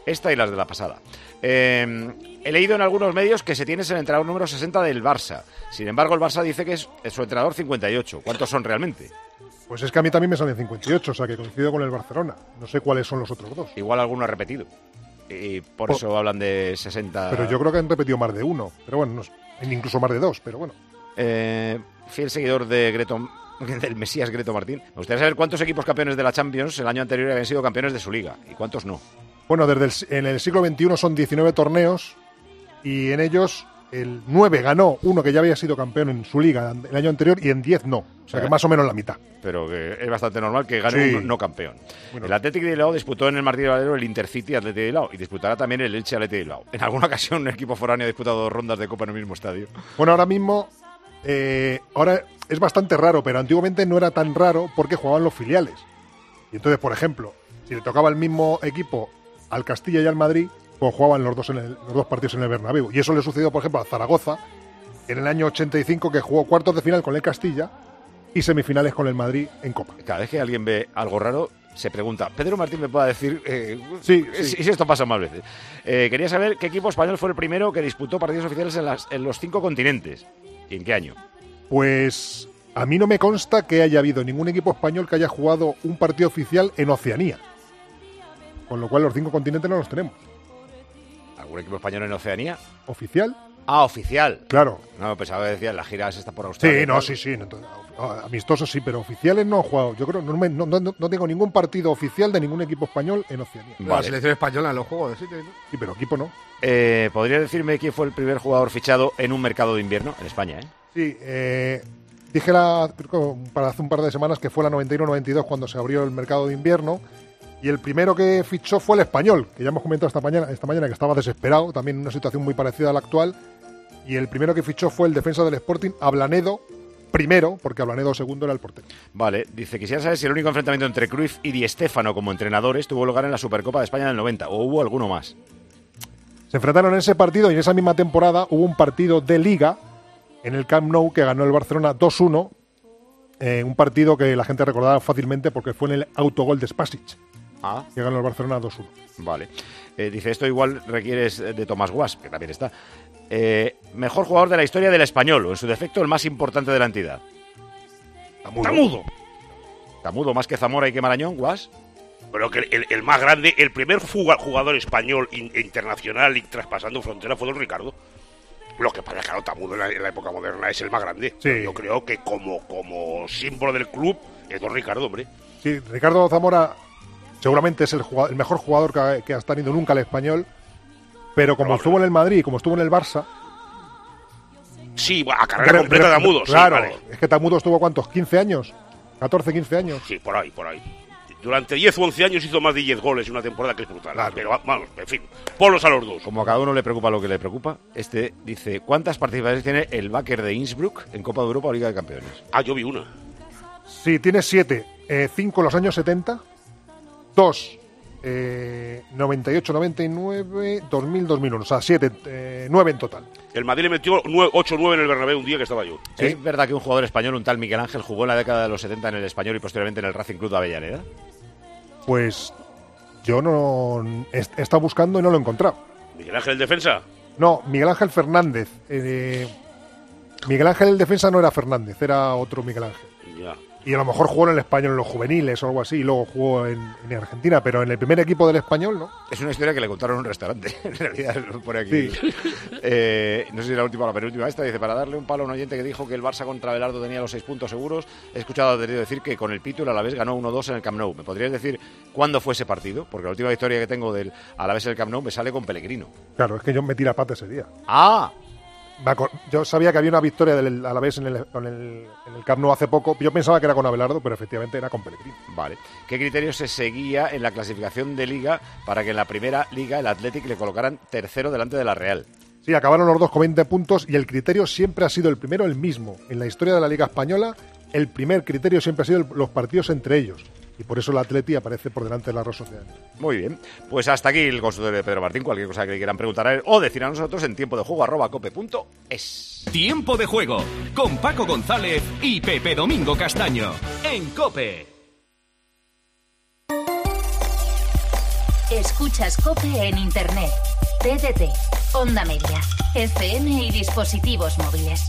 S5: Esta y las de la pasada. Eh, he leído en algunos medios que Setién es el entrenador número sesenta del Barça. Sin embargo, el Barça dice que es su entrenador cincuenta y ocho. ¿Cuántos son realmente?
S14: Pues es que a mí también me salen cincuenta y ocho, o sea que coincido con el Barcelona. No sé cuáles son los otros dos.
S5: Igual alguno ha repetido. Y por
S14: Oh.
S5: eso hablan de sesenta.
S14: Pero yo creo que han repetido más de uno. Pero bueno, no sé, incluso más de dos, pero bueno.
S5: Eh, fiel seguidor de Greto, del Mesías Greto Martín. Me gustaría saber cuántos equipos campeones de la Champions el año anterior habían sido campeones de su liga y cuántos no.
S14: Bueno, desde el, en el siglo veintiuno son diecinueve torneos y en ellos el nueve ganó uno que ya había sido campeón en su liga el año anterior y en diez no. O sea que más o menos la mitad.
S5: Pero que es bastante normal que gane
S14: Sí.
S5: un no campeón. El Athletic de Bilbao disputó en el Martínez Valero el Intercity Athletic de Bilbao y disputará también el Elche Athletic de Bilbao. En alguna ocasión un equipo foráneo ha disputado dos rondas de Copa en el mismo estadio.
S14: Bueno, ahora mismo eh, ahora es bastante raro, pero antiguamente no era tan raro porque jugaban los filiales. Y entonces, por ejemplo, si le tocaba el mismo equipo al Castilla y al Madrid, pues jugaban los dos, en el, los dos partidos en el Bernabéu. Y eso le sucedió, por ejemplo, a Zaragoza en el año ochenta y cinco, que jugó cuartos de final con el Castilla y semifinales con el Madrid en Copa.
S5: Cada vez que alguien ve algo raro, se pregunta, ¿Pedro Martín me puede decir eh,
S14: sí,
S5: si,
S14: sí.
S5: si esto pasa más veces? Eh, quería saber qué equipo español fue el primero que disputó partidos oficiales en, las, en los cinco continentes. ¿Y en qué año?
S14: Pues a mí no me consta que haya habido ningún equipo español que haya jugado un partido oficial en Oceanía. Con lo cual los cinco continentes no los tenemos.
S5: ¿Algún equipo español en Oceanía?
S14: ¿Oficial?
S5: Ah, oficial.
S14: Claro.
S5: No, pensaba que decía, la gira esa está por Australia.
S14: Sí, no, sí, sí. no, Amistosos sí, pero oficiales no han jugado. Yo creo, no, no, no, no tengo ningún partido oficial de ningún equipo español en Oceanía.
S15: Vale. La selección española en los juegos de sitio, ¿no?
S14: Sí, pero equipo no.
S5: Eh, ¿Podría decirme quién fue el primer jugador fichado en un mercado de invierno? En España, ¿eh?
S14: Sí, eh, dije la, creo que para hace un par de semanas que fue la noventa y uno noventa y dos cuando se abrió el mercado de invierno. Y el primero que fichó fue el Español, que ya hemos comentado esta mañana, esta mañana que estaba desesperado, también en una situación muy parecida a la actual. Y el primero que fichó fue el defensa del Sporting, Ablanedo, primero, porque Ablanedo segundo era el portero.
S5: Vale, dice, quisiera saber si el único enfrentamiento entre Cruyff y Di Stéfano como entrenadores tuvo lugar en la Supercopa de España del noventa, o hubo alguno más.
S14: Se enfrentaron en ese partido y en esa misma temporada hubo un partido de Liga en el Camp Nou que ganó el Barcelona dos uno, eh, un partido que la gente recordará fácilmente porque fue en el autogol de Spasic.
S5: Ah.
S14: Que ganó el Barcelona dos uno.
S5: Vale. Eh, dice, esto igual requieres de Tomás Guas, que también está. Eh, mejor jugador de la historia del Español, o en su defecto el más importante de la entidad.
S14: Tamudo.
S5: Tamudo. Tamudo, más que Zamora y que Marañón, Guas.
S4: Pero que el, el más grande, el primer jugador español in, internacional y traspasando frontera fue Don Ricardo. Lo que pasa es que claro, Tamudo en la, en la época moderna es el más grande.
S14: Sí.
S4: Yo creo que como, como símbolo del club es Don Ricardo, hombre.
S14: Sí, Ricardo Zamora seguramente es el, jugador, el mejor jugador que ha, que ha tenido nunca el Español, pero como
S4: Pero,
S14: estuvo en el Madrid y como estuvo en el Barça...
S4: Sí, a carrera completa de Tamudo.
S14: Claro,
S4: sí, vale.
S14: Es que Tamudo estuvo ¿cuántos? ¿quince años? ¿catorce, quince años?
S4: Sí, por ahí, por ahí. Durante diez o once años hizo más de diez goles en una temporada que es brutal. Claro. Pero vamos, en fin, ponlos a los dos.
S5: Como a cada uno le preocupa lo que le preocupa, este dice, ¿cuántas participaciones tiene el Wacker de Innsbruck en Copa de Europa o Liga de Campeones?
S4: Ah, yo vi una.
S14: Sí, tiene siete. Eh, cinco en los años setenta, dos eh, noventa y ocho, noventa y nueve, dos mil, dos mil uno. O sea, siete, eh, nueve en total.
S4: El Madrid le metió ocho nueve en el Bernabéu un día que estaba yo.
S5: ¿Sí? ¿Es verdad que un jugador español, un tal Miguel Ángel, jugó en la década de los setenta en el Español y posteriormente en el Racing Club de Avellaneda?
S14: Pues yo no he estado buscando y no lo he encontrado.
S4: ¿Miguel Ángel el defensa?
S14: No, Miguel Ángel Fernández. Eh, Miguel Ángel el defensa no era Fernández, era otro Miguel Ángel.
S4: Ya.
S14: Y a lo mejor jugó en el Español en los juveniles o algo así, y luego jugó en, en Argentina, pero en el primer equipo del Español, ¿no?
S5: Es una historia que le contaron en un restaurante, en realidad, por aquí. Sí. Eh, no sé si la última o la penúltima esta, dice, para darle un palo a un oyente que dijo que el Barça contra Belardo tenía los seis puntos seguros, he escuchado a Darío decir que con el Pitu el Alavés ganó uno dos en el Camp Nou. ¿Me podrías decir cuándo fue ese partido? Porque la última historia que tengo del Alavés en el Camp Nou me sale con Pellegrino.
S14: Claro, es que yo metí la pata ese día.
S5: ¡Ah!
S14: Yo sabía que había una victoria del Alavés en el, en, el, en el Camp Nou hace poco. Yo pensaba que era con Abelardo, pero efectivamente era con Pellegrino.
S5: Vale. ¿Qué criterio se seguía en la clasificación de Liga para que en la primera Liga el Athletic le colocaran tercero delante de la Real?
S14: Sí, acabaron los dos con veinte puntos y el criterio siempre ha sido el primero, el mismo. En la historia de la Liga Española, el primer criterio siempre ha sido el, los partidos entre ellos. Y por eso el Atleti aparece por delante de la Real Sociedad.
S5: Muy bien. Pues hasta aquí el consultorio de Pedro Martín. Cualquier cosa que le quieran preguntar a él o decir a nosotros en tiempo de juego arroba cope punto es.
S18: Tiempo de juego con Paco González y Pepe Domingo Castaño en COPE.
S2: Escuchas COPE en Internet, T D T, Onda Media, F M y dispositivos móviles.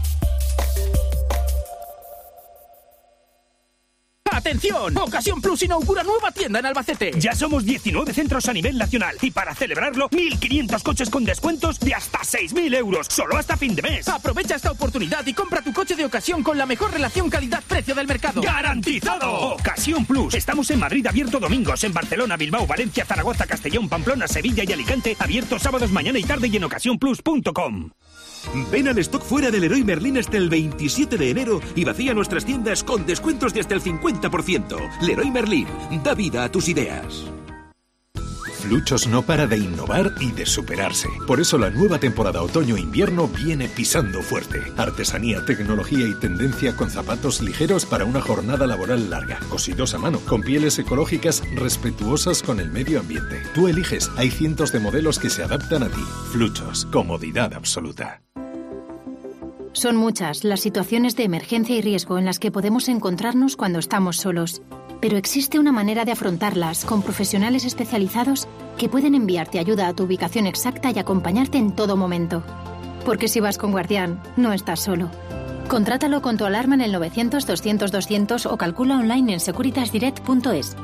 S1: ¡Atención! Ocasión Plus inaugura nueva tienda en Albacete. Ya somos diecinueve centros a nivel nacional y para celebrarlo, mil quinientos coches con descuentos de hasta seis mil euros, solo hasta fin de mes. Aprovecha esta oportunidad y compra tu coche de ocasión con la mejor relación calidad-precio del mercado. ¡Garantizado! Ocasión Plus. Estamos en Madrid abierto domingos, en Barcelona, Bilbao, Valencia, Zaragoza, Castellón, Pamplona, Sevilla y Alicante abierto sábados, mañana y tarde y en ocasión plus punto com.
S19: Ven al stock fuera del Leroy Merlin hasta el veintisiete de enero y vacía nuestras tiendas con descuentos de hasta el cincuenta por ciento. Leroy Merlin, da vida a tus ideas.
S23: Fluchos no para de innovar y de superarse. Por eso la nueva temporada otoño-invierno viene pisando fuerte. Artesanía, tecnología y tendencia con zapatos ligeros para una jornada laboral larga. Cosidos a mano, con pieles ecológicas respetuosas con el medio ambiente. Tú eliges, hay cientos de modelos que se adaptan a ti. Fluchos, comodidad absoluta.
S24: Son muchas las situaciones de emergencia y riesgo en las que podemos encontrarnos cuando estamos solos. Pero existe una manera de afrontarlas con profesionales especializados que pueden enviarte ayuda a tu ubicación exacta y acompañarte en todo momento. Porque si vas con Guardián, no estás solo. Contrátalo con tu alarma en el novecientos doscientos doscientos o calcula online en securitasdirect punto es.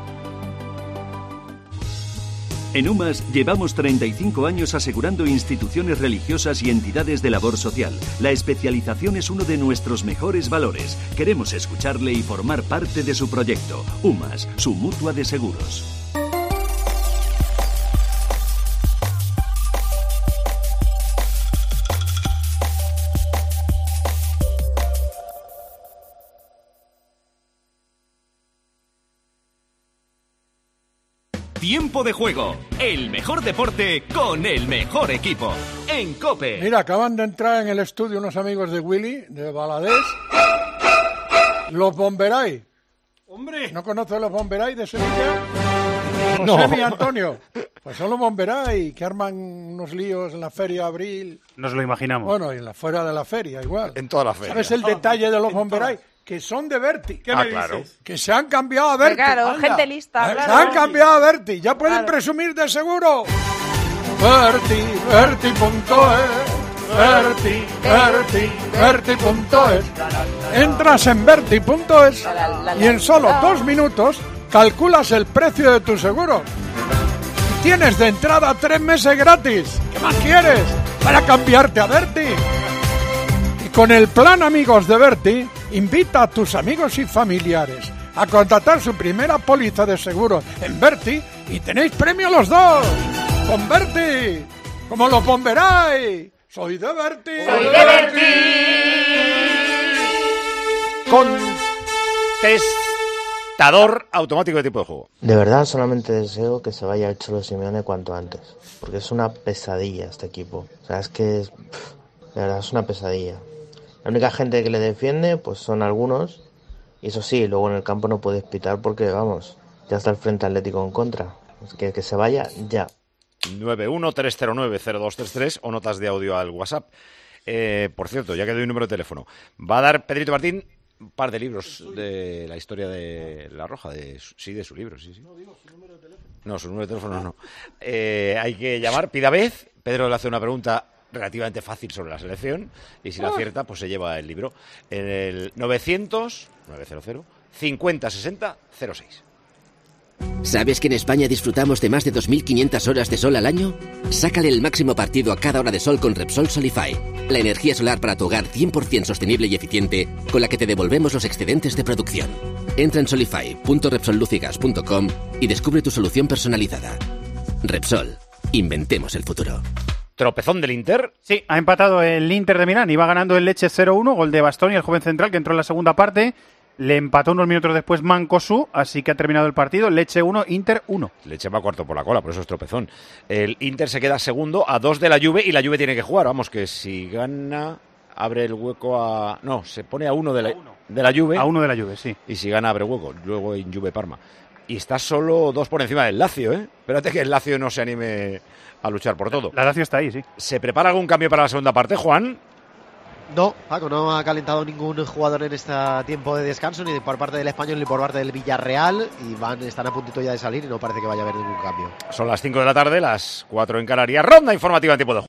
S19: En UMAS llevamos treinta y cinco años asegurando instituciones religiosas y entidades de labor social. La especialización es uno de nuestros mejores valores. Queremos escucharle y formar parte de su proyecto. UMAS, su mutua de seguros.
S18: Tiempo de juego, el mejor deporte con el mejor equipo. En COPE.
S3: Mira, acaban de entrar en el estudio unos amigos de Willy, de Baladés. Los Bomberay.
S6: ¡Hombre!
S3: ¿No conoces los Bomberay de Sevilla?
S5: No.
S3: José y Antonio. Pues son los Bomberay que arman unos líos en la feria Abril.
S8: Nos lo imaginamos.
S3: Bueno, y en la fuera de la feria igual.
S5: En toda la feria.
S3: ¿Sabes el detalle de los Bomberay? Que son de Berti.
S5: ¿Qué me Ah, claro. dices?
S3: Que se han cambiado a Berti.
S25: Claro,
S3: Anda.
S25: gente lista,
S3: Eh,
S25: claro.
S3: Se han cambiado a Berti. Ya pueden
S25: Claro.
S3: presumir de seguro. Berti, Berti punto es. Berti, Berti, Berti punto es. Entras en Berti punto es y en solo dos minutos calculas el precio de tu seguro. Y tienes de entrada tres meses gratis. ¿Qué más quieres para cambiarte a Berti? Y con el plan Amigos de Berti, invita a tus amigos y familiares a contratar su primera póliza de seguro en Berti y tenéis premio los dos. Con Berti, como los Bomberay. Soy de Berti.
S5: Soy de Berti. Contestador automático de tipo de juego.
S26: De verdad, solamente deseo que se vaya el Cholo Simeone cuanto antes, porque es una pesadilla este equipo. O sea, es que, es, pff, de verdad, es una pesadilla. La única gente que le defiende, pues son algunos, y eso sí, luego en el campo no puedes pitar porque, vamos, ya está el Frente Atlético en contra. Es que, que se vaya ya.
S5: nueve uno tres cero nueve cero dos tres tres o notas de audio al WhatsApp. Eh, por cierto, ya que doy un número de teléfono, va a dar Pedrito Martín un par de libros de la historia de La Roja, de su, sí, de su libro, sí, sí. No, digo su número de teléfono. No, su número de teléfono no. Eh, hay que llamar, pida vez, Pedro le hace una pregunta relativamente fácil sobre la selección y si la acierta, pues se lleva el libro. En el novecientos novecientos cincuenta sesenta cero seis.
S27: ¿Sabes que en España disfrutamos de más de dos mil quinientas horas de sol al año? Sácale el máximo partido a cada hora de sol con Repsol Solify, la energía solar para tu hogar cien por ciento sostenible y eficiente con la que te devolvemos los excedentes de producción. Entra en solify punto repsol luz y gas punto com y descubre tu solución personalizada. Repsol, inventemos el futuro.
S5: ¿Tropezón del Inter?
S8: Sí, ha empatado el Inter de Milán, iba ganando el Lecce cero uno, gol de Bastoni, el joven central que entró en la segunda parte. Le empató unos minutos después Mancosu, así que ha terminado el partido. Lecce uno, Inter uno.
S5: Lecce va cuarto por la cola, por eso es tropezón. El Inter se queda segundo a dos de la Juve y la Juve tiene que jugar. Vamos, que si gana, abre el hueco a... No, se pone a uno de la, de la Juve.
S8: A uno de la Juve, sí.
S5: Y si gana, abre hueco. Luego en Juve-Parma. Y está solo dos por encima del Lazio, ¿eh? Espérate que el Lazio no se anime a luchar por todo.
S8: La Lazio está ahí, sí.
S5: ¿Se prepara algún cambio para la segunda parte, Juan?
S13: No, Paco, no ha calentado ningún jugador en este tiempo de descanso, ni por parte del Español ni por parte del Villarreal, y van, están a puntito ya de salir y no parece que vaya a haber ningún cambio.
S5: Son las cinco de la tarde, las cuatro en Canarias. Ronda informativa en tiempo de juego.